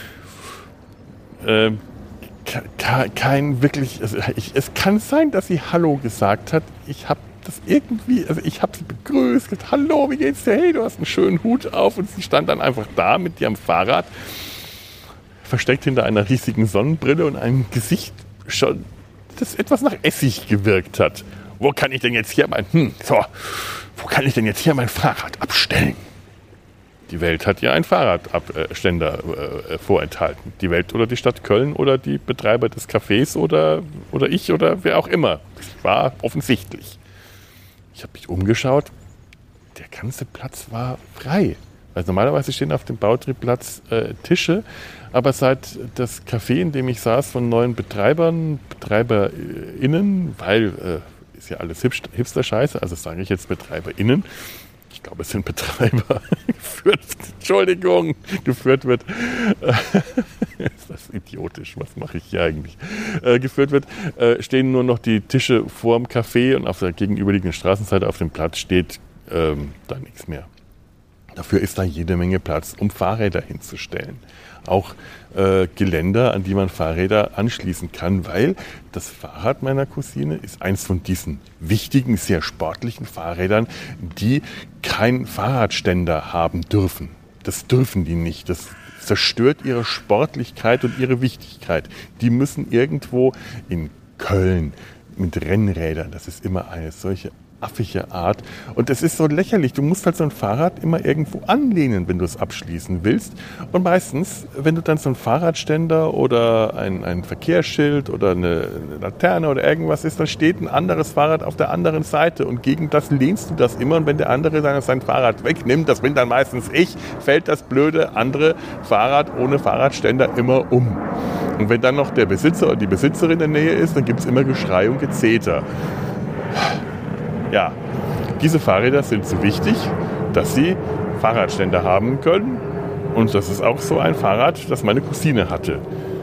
Ähm, kein wirklich, also ich, es kann sein, dass sie Hallo gesagt hat. Ich habe das irgendwie, also ich habe sie begrüßt, gesagt, hallo, wie geht's dir? Hey, du hast einen schönen Hut auf. Und sie stand dann einfach da mit ihrem Fahrrad, versteckt hinter einer riesigen Sonnenbrille und einem Gesicht schon, das etwas nach Essig gewirkt hat. Wo kann ich denn jetzt hier mein, hm, so, wo kann ich denn jetzt hier mein Fahrrad abstellen? Die Welt hat ja einen Fahrradständer äh, vorenthalten. Die Welt oder die Stadt Köln oder die Betreiber des Cafés oder, oder ich oder wer auch immer. Das war offensichtlich. Ich habe mich umgeschaut. Der ganze Platz war frei. Also normalerweise stehen auf dem Bautriebplatz äh, Tische, aber seit das Café, in dem ich saß, von neuen Betreibern, BetreiberInnen, weil äh, ist ja alles Hipster-Scheiße, also sage ich jetzt BetreiberInnen, ich glaube, es sind Betreiber geführt, Entschuldigung, geführt wird. ist das idiotisch, was mache ich hier eigentlich, äh, geführt wird, äh, stehen nur noch die Tische vorm Café und auf der gegenüberliegenden Straßenseite auf dem Platz steht ähm, da nichts mehr. Dafür ist da jede Menge Platz, um Fahrräder hinzustellen. Auch äh, Geländer, an die man Fahrräder anschließen kann, weil das Fahrrad meiner Cousine ist eins von diesen wichtigen, sehr sportlichen Fahrrädern, die keinen Fahrradständer haben dürfen. Das dürfen die nicht. Das zerstört ihre Sportlichkeit und ihre Wichtigkeit. Die müssen irgendwo in Köln mit Rennrädern, das ist immer eine solche affige Art. Und es ist so lächerlich. Du musst halt so ein Fahrrad immer irgendwo anlehnen, wenn du es abschließen willst. Und meistens, wenn du dann so einen Fahrradständer oder ein, ein Verkehrsschild oder eine, eine Laterne oder irgendwas ist, dann steht ein anderes Fahrrad auf der anderen Seite. Und gegen das lehnst du das immer. Und wenn der andere dann sein Fahrrad wegnimmt, das bin dann meistens ich, fällt das blöde andere Fahrrad ohne Fahrradständer immer um. Und wenn dann noch der Besitzer oder die Besitzerin in der Nähe ist, dann gibt es immer Geschrei und Gezeter. Ja, diese Fahrräder sind so wichtig, dass sie Fahrradständer haben können. Und das ist auch so ein Fahrrad, das meine Cousine hatte.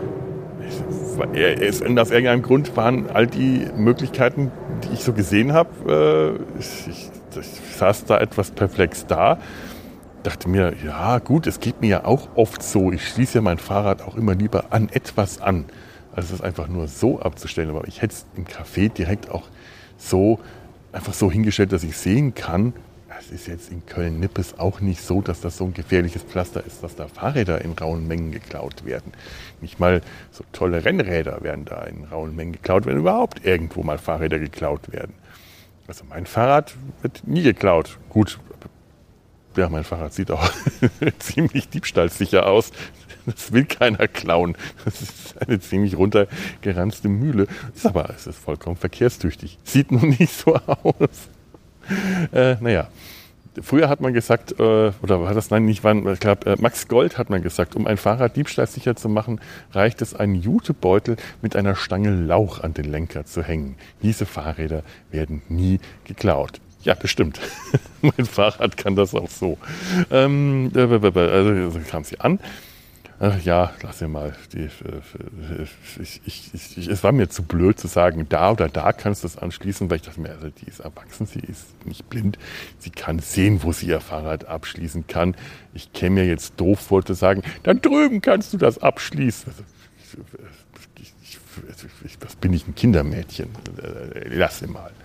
Aus irgendeinem Grund waren all die Möglichkeiten, die ich so gesehen habe, ich, ich, ich saß da etwas perplex da, dachte mir, ja gut, es geht mir ja auch oft so. Ich schließe ja mein Fahrrad auch immer lieber an etwas an, als es einfach nur so abzustellen. Aber ich hätte es im Café direkt auch so einfach so hingestellt, dass ich sehen kann, es ist jetzt in Köln-Nippes auch nicht so, dass das so ein gefährliches Pflaster ist, dass da Fahrräder in rauen Mengen geklaut werden. Nicht mal so tolle Rennräder werden da in rauen Mengen geklaut, wenn überhaupt irgendwo mal Fahrräder geklaut werden. Also mein Fahrrad wird nie geklaut. Gut, ja, mein Fahrrad sieht auch ziemlich diebstahlsicher aus. Das will keiner klauen. Das ist eine ziemlich runtergeranzte Mühle. Ist aber, es ist vollkommen verkehrstüchtig. Sieht nun nicht so aus. Äh, naja, früher hat man gesagt, äh, oder war das, nein, nicht wann, ich glaube, äh, Max Gold hat man gesagt, um ein Fahrrad diebstahlsicher zu machen, reicht es, einen Jutebeutel mit einer Stange Lauch an den Lenker zu hängen. Diese Fahrräder werden nie geklaut. Ja, das stimmt. Mein Fahrrad kann das auch so. Ähm, also kam sie an. Ach ja, lass sie mal. Die, ich, ich, ich, es war mir zu blöd zu sagen, da oder da kannst du das anschließen, weil ich dachte mir, also die ist erwachsen, sie ist nicht blind. Sie kann sehen, wo sie ihr Fahrrad abschließen kann. Ich käme mir jetzt doof vor zu sagen, da drüben kannst du das abschließen. Also, ich, ich, ich, was bin ich, ein Kindermädchen? Lass sie mal.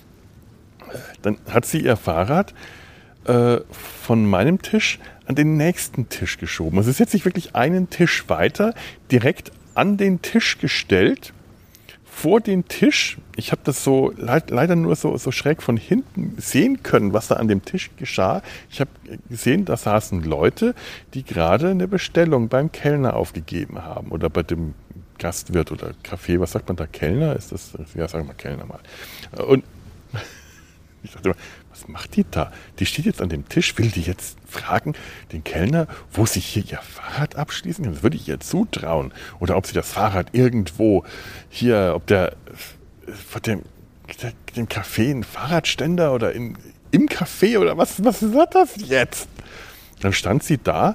Dann hat sie ihr Fahrrad äh, von meinem Tisch an den nächsten Tisch geschoben. Also es ist jetzt nicht wirklich einen Tisch weiter, direkt an den Tisch gestellt, vor den Tisch. Ich habe das so leid, leider nur so, so schräg von hinten sehen können, was da an dem Tisch geschah. Ich habe gesehen, da saßen Leute, die gerade eine Bestellung beim Kellner aufgegeben haben oder bei dem Gastwirt oder Café. Was sagt man da? Kellner? Ist das? Ja, sagen wir mal Kellner mal. Und ich dachte immer, was macht die da? Die steht jetzt an dem Tisch, will die jetzt fragen, den Kellner, wo sie hier ihr Fahrrad abschließen kann? Das würde ich ihr zutrauen. Oder ob sie das Fahrrad irgendwo hier, ob der vor dem, der, dem Café ein Fahrradständer oder in, im Café oder was, was ist das jetzt? Dann stand sie da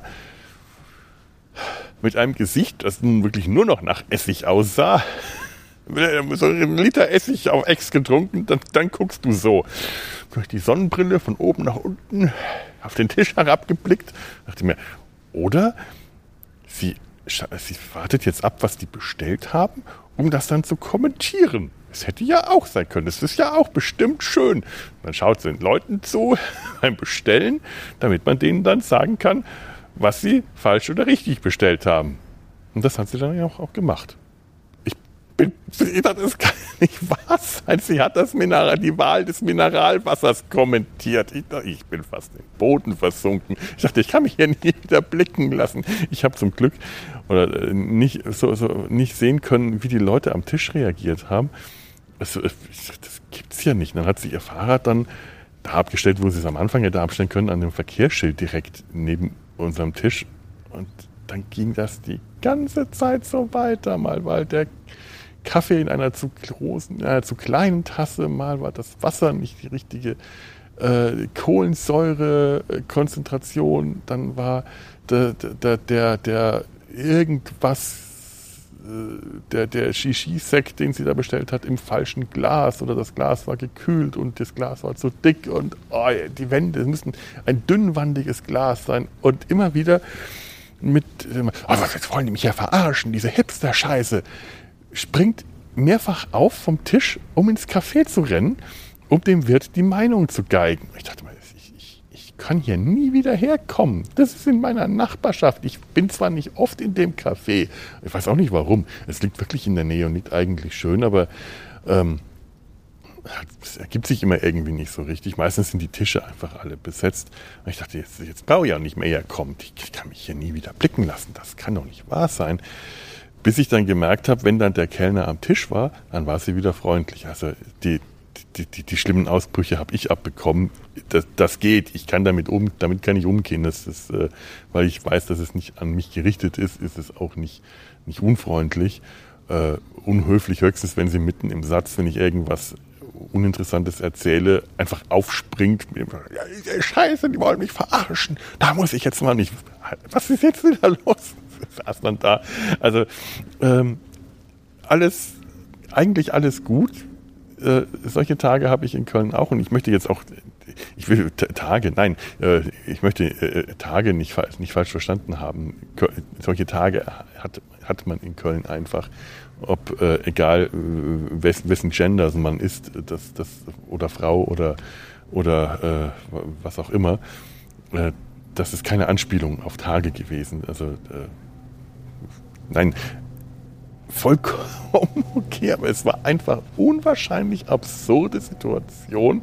mit einem Gesicht, das nun wirklich nur noch nach Essig aussah. So einen Liter Essig auf Ex getrunken, dann, dann guckst du so. Durch die Sonnenbrille von oben nach unten auf den Tisch herabgeblickt. Dachte mir, oder sie, sie wartet jetzt ab, was die bestellt haben, um das dann zu kommentieren. Es hätte ja auch sein können. Das ist ja auch bestimmt schön. Dann schaut sie den Leuten zu beim Bestellen, damit man denen dann sagen kann, was sie falsch oder richtig bestellt haben. Und das hat sie dann auch, auch gemacht. Bin, das ist gar nicht wahr sein. Sie hat das Mineral, die Wahl des Mineralwassers kommentiert. Ich, ich bin fast im Boden versunken. Ich dachte, ich kann mich hier nie wieder blicken lassen. Ich habe zum Glück oder nicht, so, so, nicht sehen können, wie die Leute am Tisch reagiert haben. Also, das gibt's ja nicht. Dann hat sie ihr Fahrrad dann da abgestellt, wo sie es am Anfang hätte abstellen können, an dem Verkehrsschild direkt neben unserem Tisch. Und dann ging das die ganze Zeit so weiter. Mal weil der Kaffee in einer zu großen, in einer zu kleinen Tasse, mal war das Wasser nicht die richtige äh, Kohlensäurekonzentration, dann war der, der, der, der irgendwas, der, der Shishi-Sekt, den sie da bestellt hat, im falschen Glas oder das Glas war gekühlt und das Glas war zu dick und oh, die Wände müssen ein dünnwandiges Glas sein und immer wieder mit, oh, jetzt wollen die mich ja verarschen, diese Hipster-Scheiße, springt mehrfach auf vom Tisch, um ins Café zu rennen, um dem Wirt die Meinung zu geigen. Ich dachte mal, ich, ich, ich kann hier nie wieder herkommen. Das ist in meiner Nachbarschaft. Ich bin zwar nicht oft in dem Café, ich weiß auch nicht warum. Es liegt wirklich in der Nähe und liegt eigentlich schön, aber ähm, es ergibt sich immer irgendwie nicht so richtig. Meistens sind die Tische einfach alle besetzt. Und ich dachte, jetzt, jetzt brauche ich ja nicht mehr herkommen. Ich, ich kann mich hier nie wieder blicken lassen. Das kann doch nicht wahr sein. Bis ich dann gemerkt habe, wenn dann der Kellner am Tisch war, dann war sie wieder freundlich. Also die Die, die, die schlimmen Ausbrüche habe ich abbekommen. Das, das geht. Ich kann damit um, damit kann ich umgehen. Das ist, äh, weil ich weiß, dass es nicht an mich gerichtet ist, ist es auch nicht, nicht unfreundlich. Äh, unhöflich höchstens, wenn sie mitten im Satz, wenn ich irgendwas Uninteressantes erzähle, einfach aufspringt. Ja, Scheiße, die wollen mich verarschen. Da muss ich jetzt mal nicht. Was ist jetzt wieder los? Saß dann da. Also ähm, alles, eigentlich alles gut. Äh, solche Tage habe ich in Köln auch und ich möchte jetzt auch, ich will t- Tage, nein, äh, ich möchte äh, Tage nicht, nicht falsch verstanden haben. Köl- solche Tage hat, hat man in Köln einfach, ob äh, egal äh, wes, wessen Gender man ist, das, das, oder Frau oder, oder äh, was auch immer, äh, das ist keine Anspielung auf Tage gewesen. Also äh, nein, vollkommen okay, aber es war einfach unwahrscheinlich absurde Situation,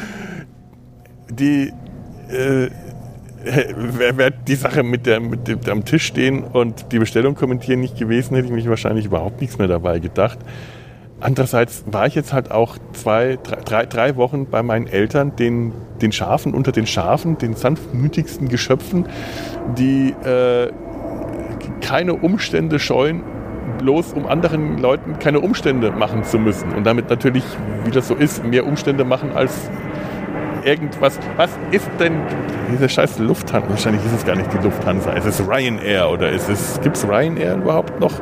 die äh, wer, wer die Sache mit, der, mit dem am Tisch stehen und die Bestellung kommentieren nicht gewesen, hätte ich mich wahrscheinlich überhaupt nichts mehr dabei gedacht. Andererseits war ich jetzt halt auch zwei, drei, drei, drei Wochen bei meinen Eltern, den, den Schafen unter den Schafen, den sanftmütigsten Geschöpfen, die äh, keine Umstände scheuen, bloß um anderen Leuten keine Umstände machen zu müssen. Und damit natürlich, wie das so ist, mehr Umstände machen als irgendwas. Was ist denn diese scheiß Lufthansa? Wahrscheinlich ist es gar nicht die Lufthansa. Ist es Ryanair oder ist es, gibt es Ryanair überhaupt noch?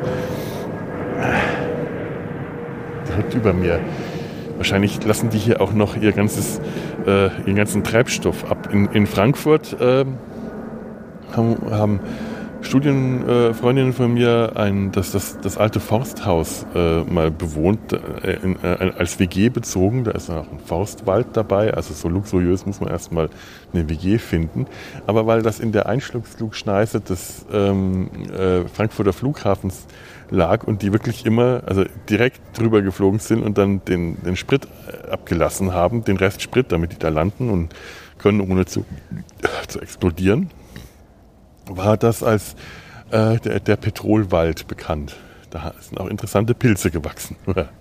Direkt über mir. Wahrscheinlich lassen die hier auch noch ihr ganzes, äh, ihren ganzen Treibstoff ab. In, in Frankfurt äh, haben, haben Studienfreundinnen äh, von mir ein, das, das, das alte Forsthaus äh, mal bewohnt, äh, in, äh, als W G bezogen. Da ist dann auch ein Forstwald dabei, also so luxuriös muss man erstmal eine W G finden. Aber weil das in der Einschlugsflugschneise des ähm, äh, Frankfurter Flughafens lag und die wirklich immer, also direkt drüber geflogen sind und dann den, den Sprit abgelassen haben, den Rest Sprit, damit die da landen und können, ohne zu, zu explodieren, war das als äh, der, der Petrolwald bekannt. Da sind auch interessante Pilze gewachsen.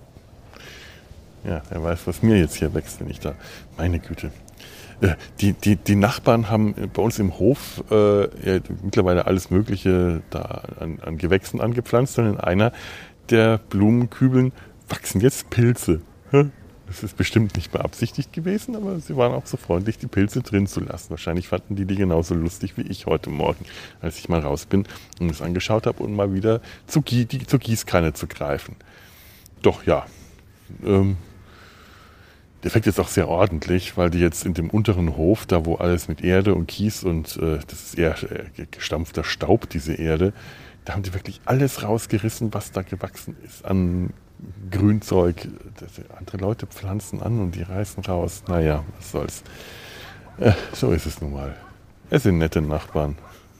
Ja, wer weiß, was mir jetzt hier wächst, wenn ich da... Meine Güte. Äh, die, die, die Nachbarn haben bei uns im Hof äh, ja, mittlerweile alles Mögliche da an, an Gewächsen angepflanzt und in einer der Blumenkübeln wachsen jetzt Pilze. Das ist bestimmt nicht beabsichtigt gewesen, aber sie waren auch so freundlich, die Pilze drin zu lassen. Wahrscheinlich fanden die die genauso lustig wie ich heute Morgen, als ich mal raus bin und es angeschaut habe und mal wieder zu, die, zur Gießkanne zu greifen. Doch ja, ähm, der Effekt ist auch sehr ordentlich, weil die jetzt in dem unteren Hof, da wo alles mit Erde und Kies und äh, das ist eher äh, gestampfter Staub, diese Erde, da haben die wirklich alles rausgerissen, was da gewachsen ist an Grünzeug. Andere Leute pflanzen an und die reißen raus. Naja, was soll's. Äh, so ist es nun mal. Es sind nette Nachbarn.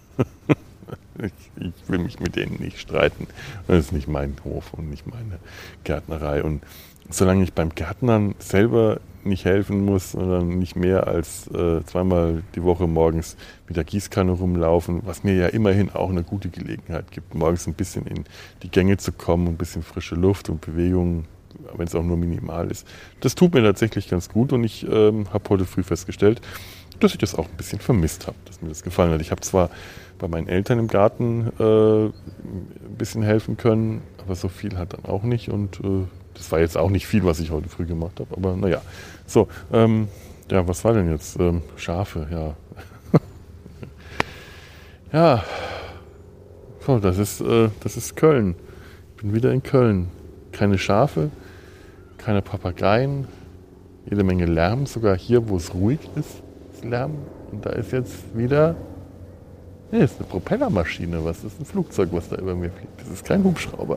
ich, ich will mich mit denen nicht streiten. Das ist nicht mein Hof und nicht meine Gärtnerei. Und solange ich beim Gärtnern selber nicht helfen muss, sondern nicht mehr als äh, zweimal die Woche morgens mit der Gießkanne rumlaufen, was mir ja immerhin auch eine gute Gelegenheit gibt, morgens ein bisschen in die Gänge zu kommen, ein bisschen frische Luft und Bewegung, wenn es auch nur minimal ist. Das tut mir tatsächlich ganz gut und ich ähm, habe heute früh festgestellt, dass ich das auch ein bisschen vermisst habe, dass mir das gefallen hat. Ich habe zwar bei meinen Eltern im Garten äh, ein bisschen helfen können, aber so viel hat dann auch nicht und äh, das war jetzt auch nicht viel, was ich heute früh gemacht habe, aber naja. So, ähm, ja, was war denn jetzt? Ähm, Schafe, ja. ja, Oh, das ist, äh, das ist Köln. Ich bin wieder in Köln. Keine Schafe, keine Papageien, jede Menge Lärm, sogar hier, wo es ruhig ist, ist Lärm. Und da ist jetzt wieder, nee, das ist eine Propellermaschine, was? Das ist ein Flugzeug, was da über mir fliegt. Das ist kein Hubschrauber.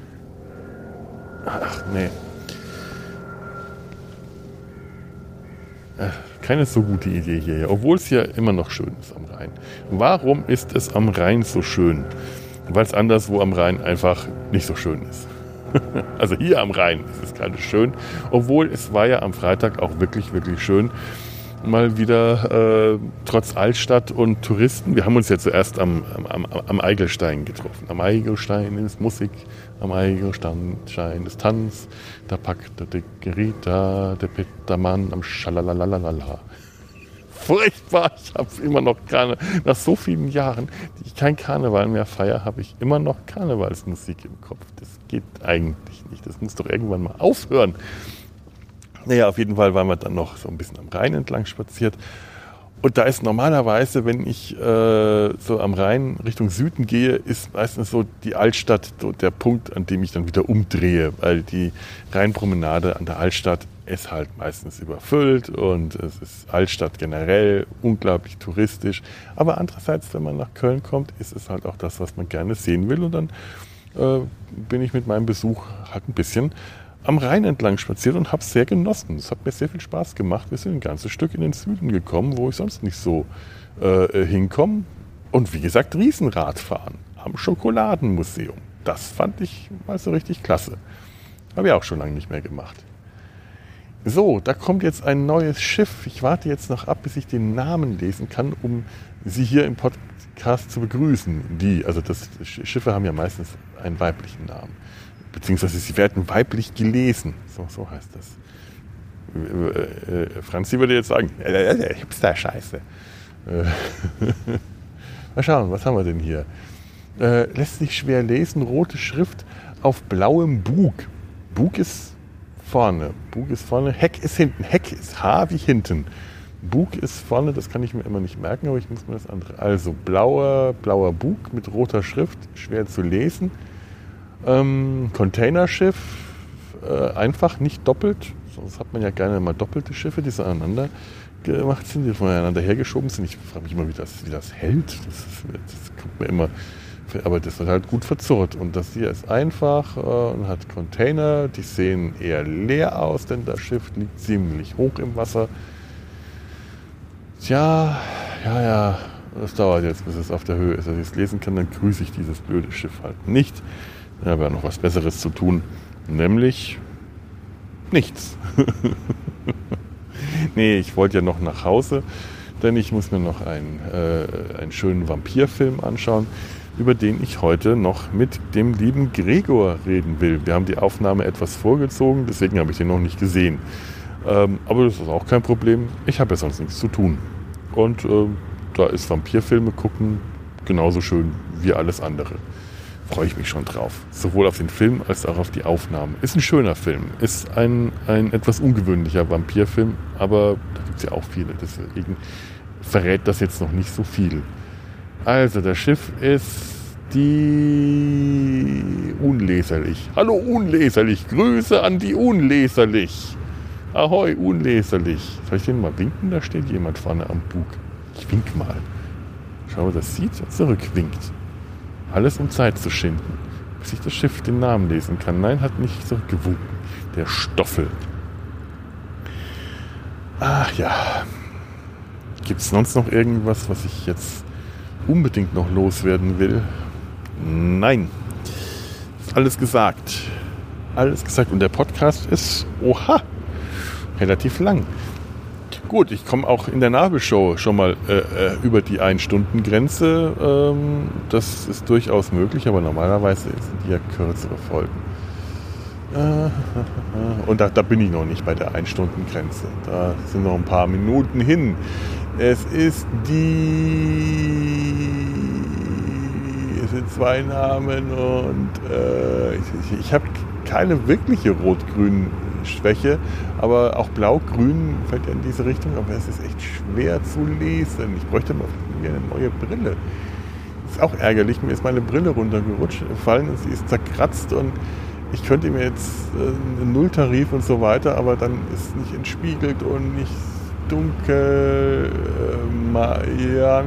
Ach, nee. Keine so gute Idee hier, obwohl es hier immer noch schön ist am Rhein. Warum ist es am Rhein so schön? Weil es anderswo am Rhein einfach nicht so schön ist. Also hier am Rhein ist es gerade schön, obwohl es war ja am Freitag auch wirklich, wirklich schön. Mal wieder äh, trotz Altstadt und Touristen. Wir haben uns ja zuerst am, am, am Eigelstein getroffen. Am Eigelstein ist Musik, am Eigelstein ist Tanz. Da packt der dicke Rita, der Petermann am Schalalalala. Furchtbar, ich habe immer noch keine, nach so vielen Jahren, die ich kein Karneval mehr feiere, habe ich immer noch Karnevalsmusik im Kopf. Das geht eigentlich nicht, das muss doch irgendwann mal aufhören. Naja, auf jeden Fall waren wir dann noch so ein bisschen am Rhein entlang spaziert. Und da ist normalerweise, wenn ich äh, so am Rhein Richtung Süden gehe, ist meistens so die Altstadt so der Punkt, an dem ich dann wieder umdrehe, weil die Rheinpromenade an der Altstadt ist halt meistens überfüllt und es ist Altstadt generell unglaublich touristisch. Aber andererseits, wenn man nach Köln kommt, ist es halt auch das, was man gerne sehen will. Und dann äh, bin ich mit meinem Besuch halt ein bisschen am Rhein entlang spaziert und habe es sehr genossen. Es hat mir sehr viel Spaß gemacht. Wir sind ein ganzes Stück in den Süden gekommen, wo ich sonst nicht so äh, hinkomme. Und wie gesagt, Riesenradfahren am Schokoladenmuseum. Das fand ich mal so richtig klasse. Habe ich auch schon lange nicht mehr gemacht. So, da kommt jetzt ein neues Schiff. Ich warte jetzt noch ab, bis ich den Namen lesen kann, um Sie hier im Podcast zu begrüßen. Die, also das, Schiffe haben ja meistens einen weiblichen Namen. Beziehungsweise sie werden weiblich gelesen. So, so heißt das. Äh, äh, Franzi würde jetzt sagen, äh, Hipster-Scheiße. Äh, mal schauen, was haben wir denn hier? Äh, lässt sich schwer lesen, rote Schrift auf blauem Bug. Bug ist vorne. Bug ist vorne. Heck ist hinten. Heck ist H wie hinten. Bug ist vorne, das kann ich mir immer nicht merken, aber ich muss mir das andere. Also blauer, blauer Bug mit roter Schrift, schwer zu lesen. Ähm, Containerschiff, äh, einfach, nicht doppelt. Sonst hat man ja gerne mal doppelte Schiffe, die so aneinander gemacht sind, die voneinander hergeschoben sind. Ich frage mich immer, wie das, wie das hält. Das, ist, das kommt mir immer, aber das wird halt gut verzurrt. Und das hier ist einfach äh, und hat Container, die sehen eher leer aus, denn das Schiff liegt ziemlich hoch im Wasser. Tja, ja, ja, das dauert jetzt, bis es auf der Höhe ist. Als ich es lesen kann, dann grüße ich dieses blöde Schiff halt nicht. Ich habe ja noch was Besseres zu tun, nämlich nichts. Nee, ich wollte ja noch nach Hause, denn ich muss mir noch einen, äh, einen schönen Vampirfilm anschauen, über den ich heute noch mit dem lieben Gregor reden will. Wir haben die Aufnahme etwas vorgezogen, deswegen habe ich den noch nicht gesehen. Ähm, aber das ist auch kein Problem. Ich habe ja sonst nichts zu tun. Und äh, da ist Vampirfilme gucken genauso schön wie alles andere. Freue ich mich schon drauf. Sowohl auf den Film als auch auf die Aufnahmen. Ist ein schöner Film. Ist ein, ein etwas ungewöhnlicher Vampirfilm, aber da gibt es ja auch viele. Deswegen verrät das jetzt noch nicht so viel. Also, das Schiff ist die Unleserlich. Hallo Unleserlich, Grüße an die Unleserlich. Ahoi Unleserlich. Soll ich den mal winken? Da steht jemand vorne am Bug. Ich wink mal. Schau, das sieht und zurückwinkt. Alles um Zeit zu schinden, bis ich das Schiff den Namen lesen kann. Nein, hat nicht zurückgewunken. Der Stoffel. Ach ja. Gibt es sonst noch irgendwas, was ich jetzt unbedingt noch loswerden will? Nein. Ist alles gesagt. Alles gesagt. Und der Podcast ist, oha, relativ lang. Gut, ich komme auch in der Nabelshow schon mal äh, äh, über die Ein-Stunden-Grenze. Ähm, das ist durchaus möglich, aber normalerweise sind die ja kürzere Folgen. Äh, und da, da bin ich noch nicht bei der Ein-Stunden-Grenze. Da sind noch ein paar Minuten hin. Es ist die... Es sind zwei Namen und äh, ich, ich, ich habe keine wirkliche rot-grünen Schwäche, aber auch blau-grün fällt ja in diese Richtung, aber es ist echt schwer zu lesen. Ich bräuchte mal eine neue Brille. ist auch ärgerlich, mir ist meine Brille runtergerutscht, gefallen und sie ist zerkratzt und ich könnte mir jetzt äh, einen Nulltarif und so weiter, aber dann ist nicht entspiegelt und nicht dunkel. Äh, Ma, ja,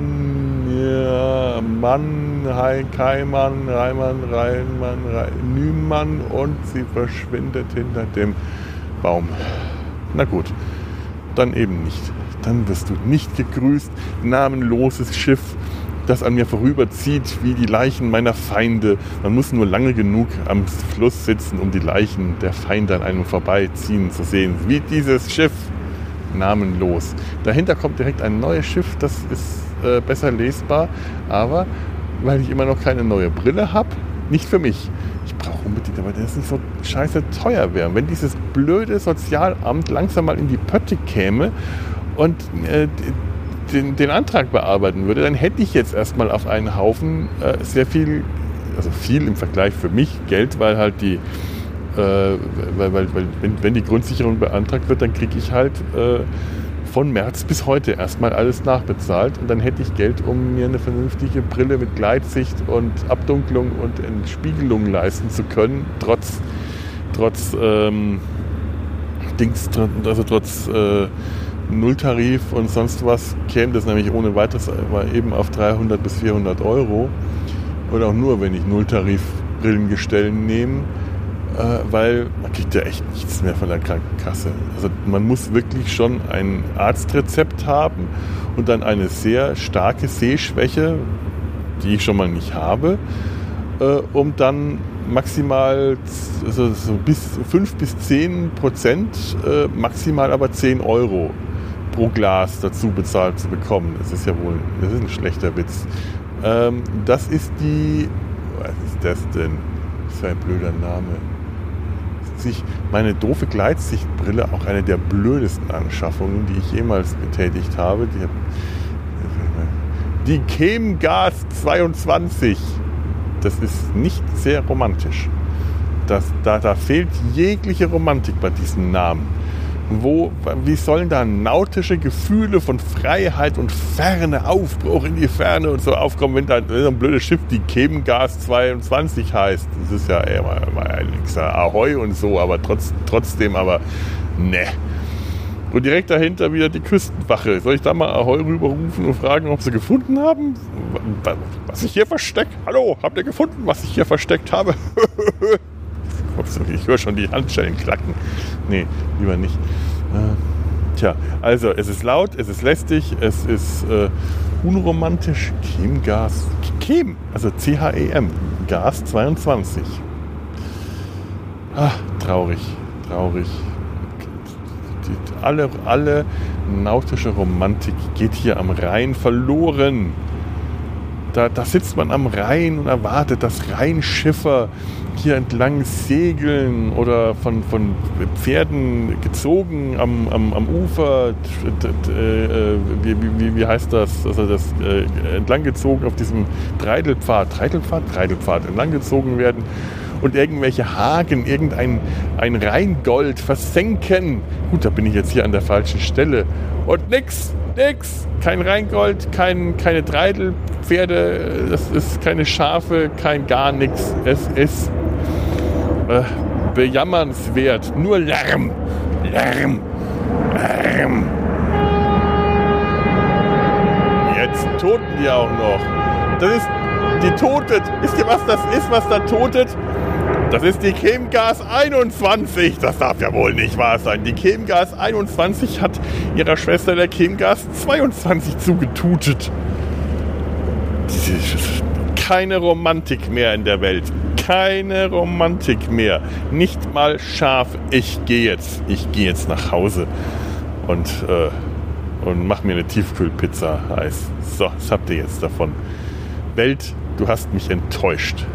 ja, Mann, Hai, Kaimann, Reimann, Reinmann, Rei, Nümann und sie verschwindet hinter dem Baum. Na gut, dann eben nicht. Dann wirst du nicht gegrüßt, namenloses Schiff, das an mir vorüberzieht wie die Leichen meiner Feinde. Man muss nur lange genug am Fluss sitzen, um die Leichen der Feinde an einem vorbeiziehen zu sehen. Wie dieses Schiff, namenlos. Dahinter kommt direkt ein neues Schiff, das ist äh, besser lesbar, aber weil ich immer noch keine neue Brille habe, nicht für mich. Ich brauche unbedingt, aber das nicht so scheiße teuer wäre. Wenn dieses blöde Sozialamt langsam mal in die Pötte käme und äh, Den, den Antrag bearbeiten würde, dann hätte ich jetzt erstmal auf einen Haufen äh, sehr viel, also viel im Vergleich für mich Geld, weil halt die, äh, weil, weil, weil wenn, wenn die Grundsicherung beantragt wird, dann kriege ich halt äh, von März bis heute erstmal alles nachbezahlt und dann hätte ich Geld, um mir eine vernünftige Brille mit Gleitsicht und Abdunklung und Entspiegelung leisten zu können, trotz, trotz ähm, Dings, also trotz äh, Nulltarif und sonst was, käme das nämlich ohne weiteres eben auf dreihundert bis vierhundert Euro. Oder auch nur, wenn ich Nulltarif-Brillengestell nehme, äh, weil man kriegt ja echt nichts mehr von der Krankenkasse. Also man muss wirklich schon ein Arztrezept haben und dann eine sehr starke Sehschwäche, die ich schon mal nicht habe, äh, um dann maximal also so bis fünf bis zehn Prozent, äh, maximal aber zehn Euro pro Glas dazu bezahlt zu bekommen. Das ist ja wohl, das ist ein schlechter Witz. Ähm, das ist die, was ist das denn? Das ist ein blöder Name. Sich meine doofe Gleitsichtbrille, auch eine der blödesten Anschaffungen, die ich jemals getätigt habe. Die, die Chemgas zweiundzwanzig. Das ist nicht sehr romantisch. Das, da, da fehlt jegliche Romantik bei diesem Namen. Wo, wie sollen da nautische Gefühle von Freiheit und Ferne, Aufbruch in die Ferne und so aufkommen, wenn da so ein blödes Schiff die Chemgas zweiundzwanzig heißt? Das ist ja eher mal, mal ein Ahoi und so, aber trotz, trotzdem, aber ne. Und direkt dahinter wieder die Küstenwache. Soll ich da mal Ahoi rüberrufen und fragen, ob sie gefunden haben? Was ich hier versteckt? Hallo, habt ihr gefunden, was ich hier versteckt habe? Ich höre schon die Handschellen klacken. Nee, lieber nicht. Äh, tja, also es ist laut, es ist lästig, es ist äh, unromantisch. Chemgas. Chem, also C H E M. Gas zweiundzwanzig. Ach, traurig, traurig. Die, alle, alle nautische Romantik geht hier am Rhein verloren. Da, da sitzt man am Rhein und erwartet, dass Rheinschiffer hier entlang segeln oder von, von Pferden gezogen am, am, am Ufer, wie, wie, wie heißt das, also das äh, entlang gezogen auf diesem Treidelpfad, Treidelpfad, Treidelpfad entlang gezogen werden und irgendwelche Haken, irgendein ein Rheingold versenken. Gut, da bin ich jetzt hier an der falschen Stelle. Und nix, nix, kein Rheingold, kein, keine Treidelpferde, das ist keine Schafe, kein gar nichts. Es ist äh, bejammernswert. Nur Lärm, Lärm, Lärm. Jetzt toten die auch noch. Das ist, die totet. Wisst ihr, was das ist, was da totet? Das ist die Chemgas einundzwanzig. Das darf ja wohl nicht wahr sein. Die Chemgas einundzwanzig hat ihrer Schwester der Chemgas zweiundzwanzig zugetutet. Keine Romantik mehr in der Welt. Keine Romantik mehr. Nicht mal scharf. Ich gehe jetzt. Ich gehe jetzt nach Hause und, äh, und mach mir eine Tiefkühlpizza heiß. So, was habt ihr jetzt davon? Welt, du hast mich enttäuscht.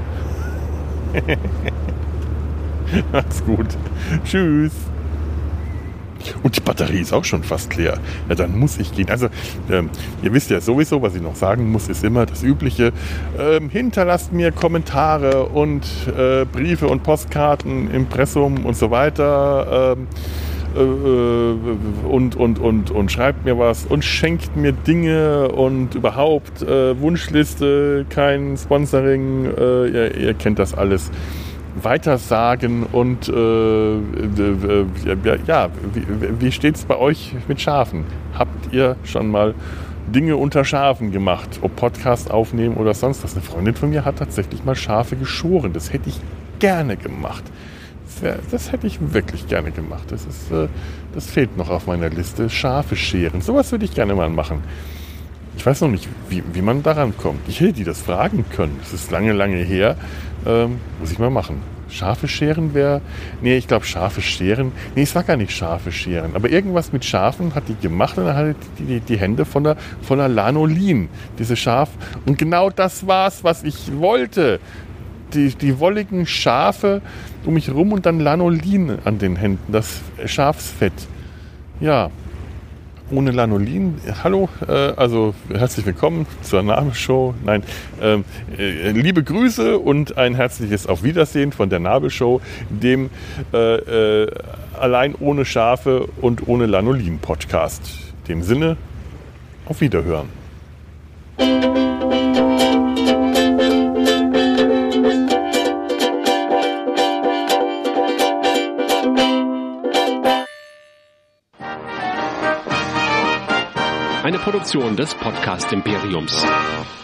Macht's gut. Tschüss. Und die Batterie ist auch schon fast leer. Ja, dann muss ich gehen. Also, ähm, ihr wisst ja sowieso, was ich noch sagen muss, ist immer das Übliche. Ähm, hinterlasst mir Kommentare und äh, Briefe und Postkarten, Impressum und so weiter. Ähm, äh, und, und, und, und schreibt mir was und schenkt mir Dinge und überhaupt äh, Wunschliste, kein Sponsoring, äh, ihr, ihr kennt das alles. Weitersagen und äh, äh, ja, wie, wie steht es bei euch mit Schafen? Habt ihr schon mal Dinge unter Schafen gemacht, ob Podcast aufnehmen oder sonst was? Eine Freundin von mir hat tatsächlich mal Schafe geschoren. Das hätte ich gerne gemacht. Das, wär, das hätte ich wirklich gerne gemacht. Das ist, äh, das fehlt noch auf meiner Liste. Schafe scheren. Sowas würde ich gerne mal machen. Ich weiß noch nicht, wie, wie man daran kommt. Ich hätte die das fragen können. Das ist lange, lange her. Ähm, muss ich mal machen. Schafe scheren wäre... Nee, ich glaube Schafe scheren... Nee, es war gar nicht Schafe scheren. Aber irgendwas mit Schafen hat die gemacht und dann hatte die, die, die Hände voller, voller Lanolin. Diese Schaf... Und genau das war's, was ich wollte. Die, die wolligen Schafe um mich rum und dann Lanolin an den Händen. Das Schafsfett. Ja. Ohne Lanolin. Hallo, äh, also herzlich willkommen zur Nabelshow. Nein, ähm, äh, liebe Grüße und ein herzliches Auf Wiedersehen von der Nabelshow, dem äh, äh, allein ohne Schafe und ohne Lanolin Podcast. In dem Sinne, auf Wiederhören. Eine Produktion des Podcast Imperiums.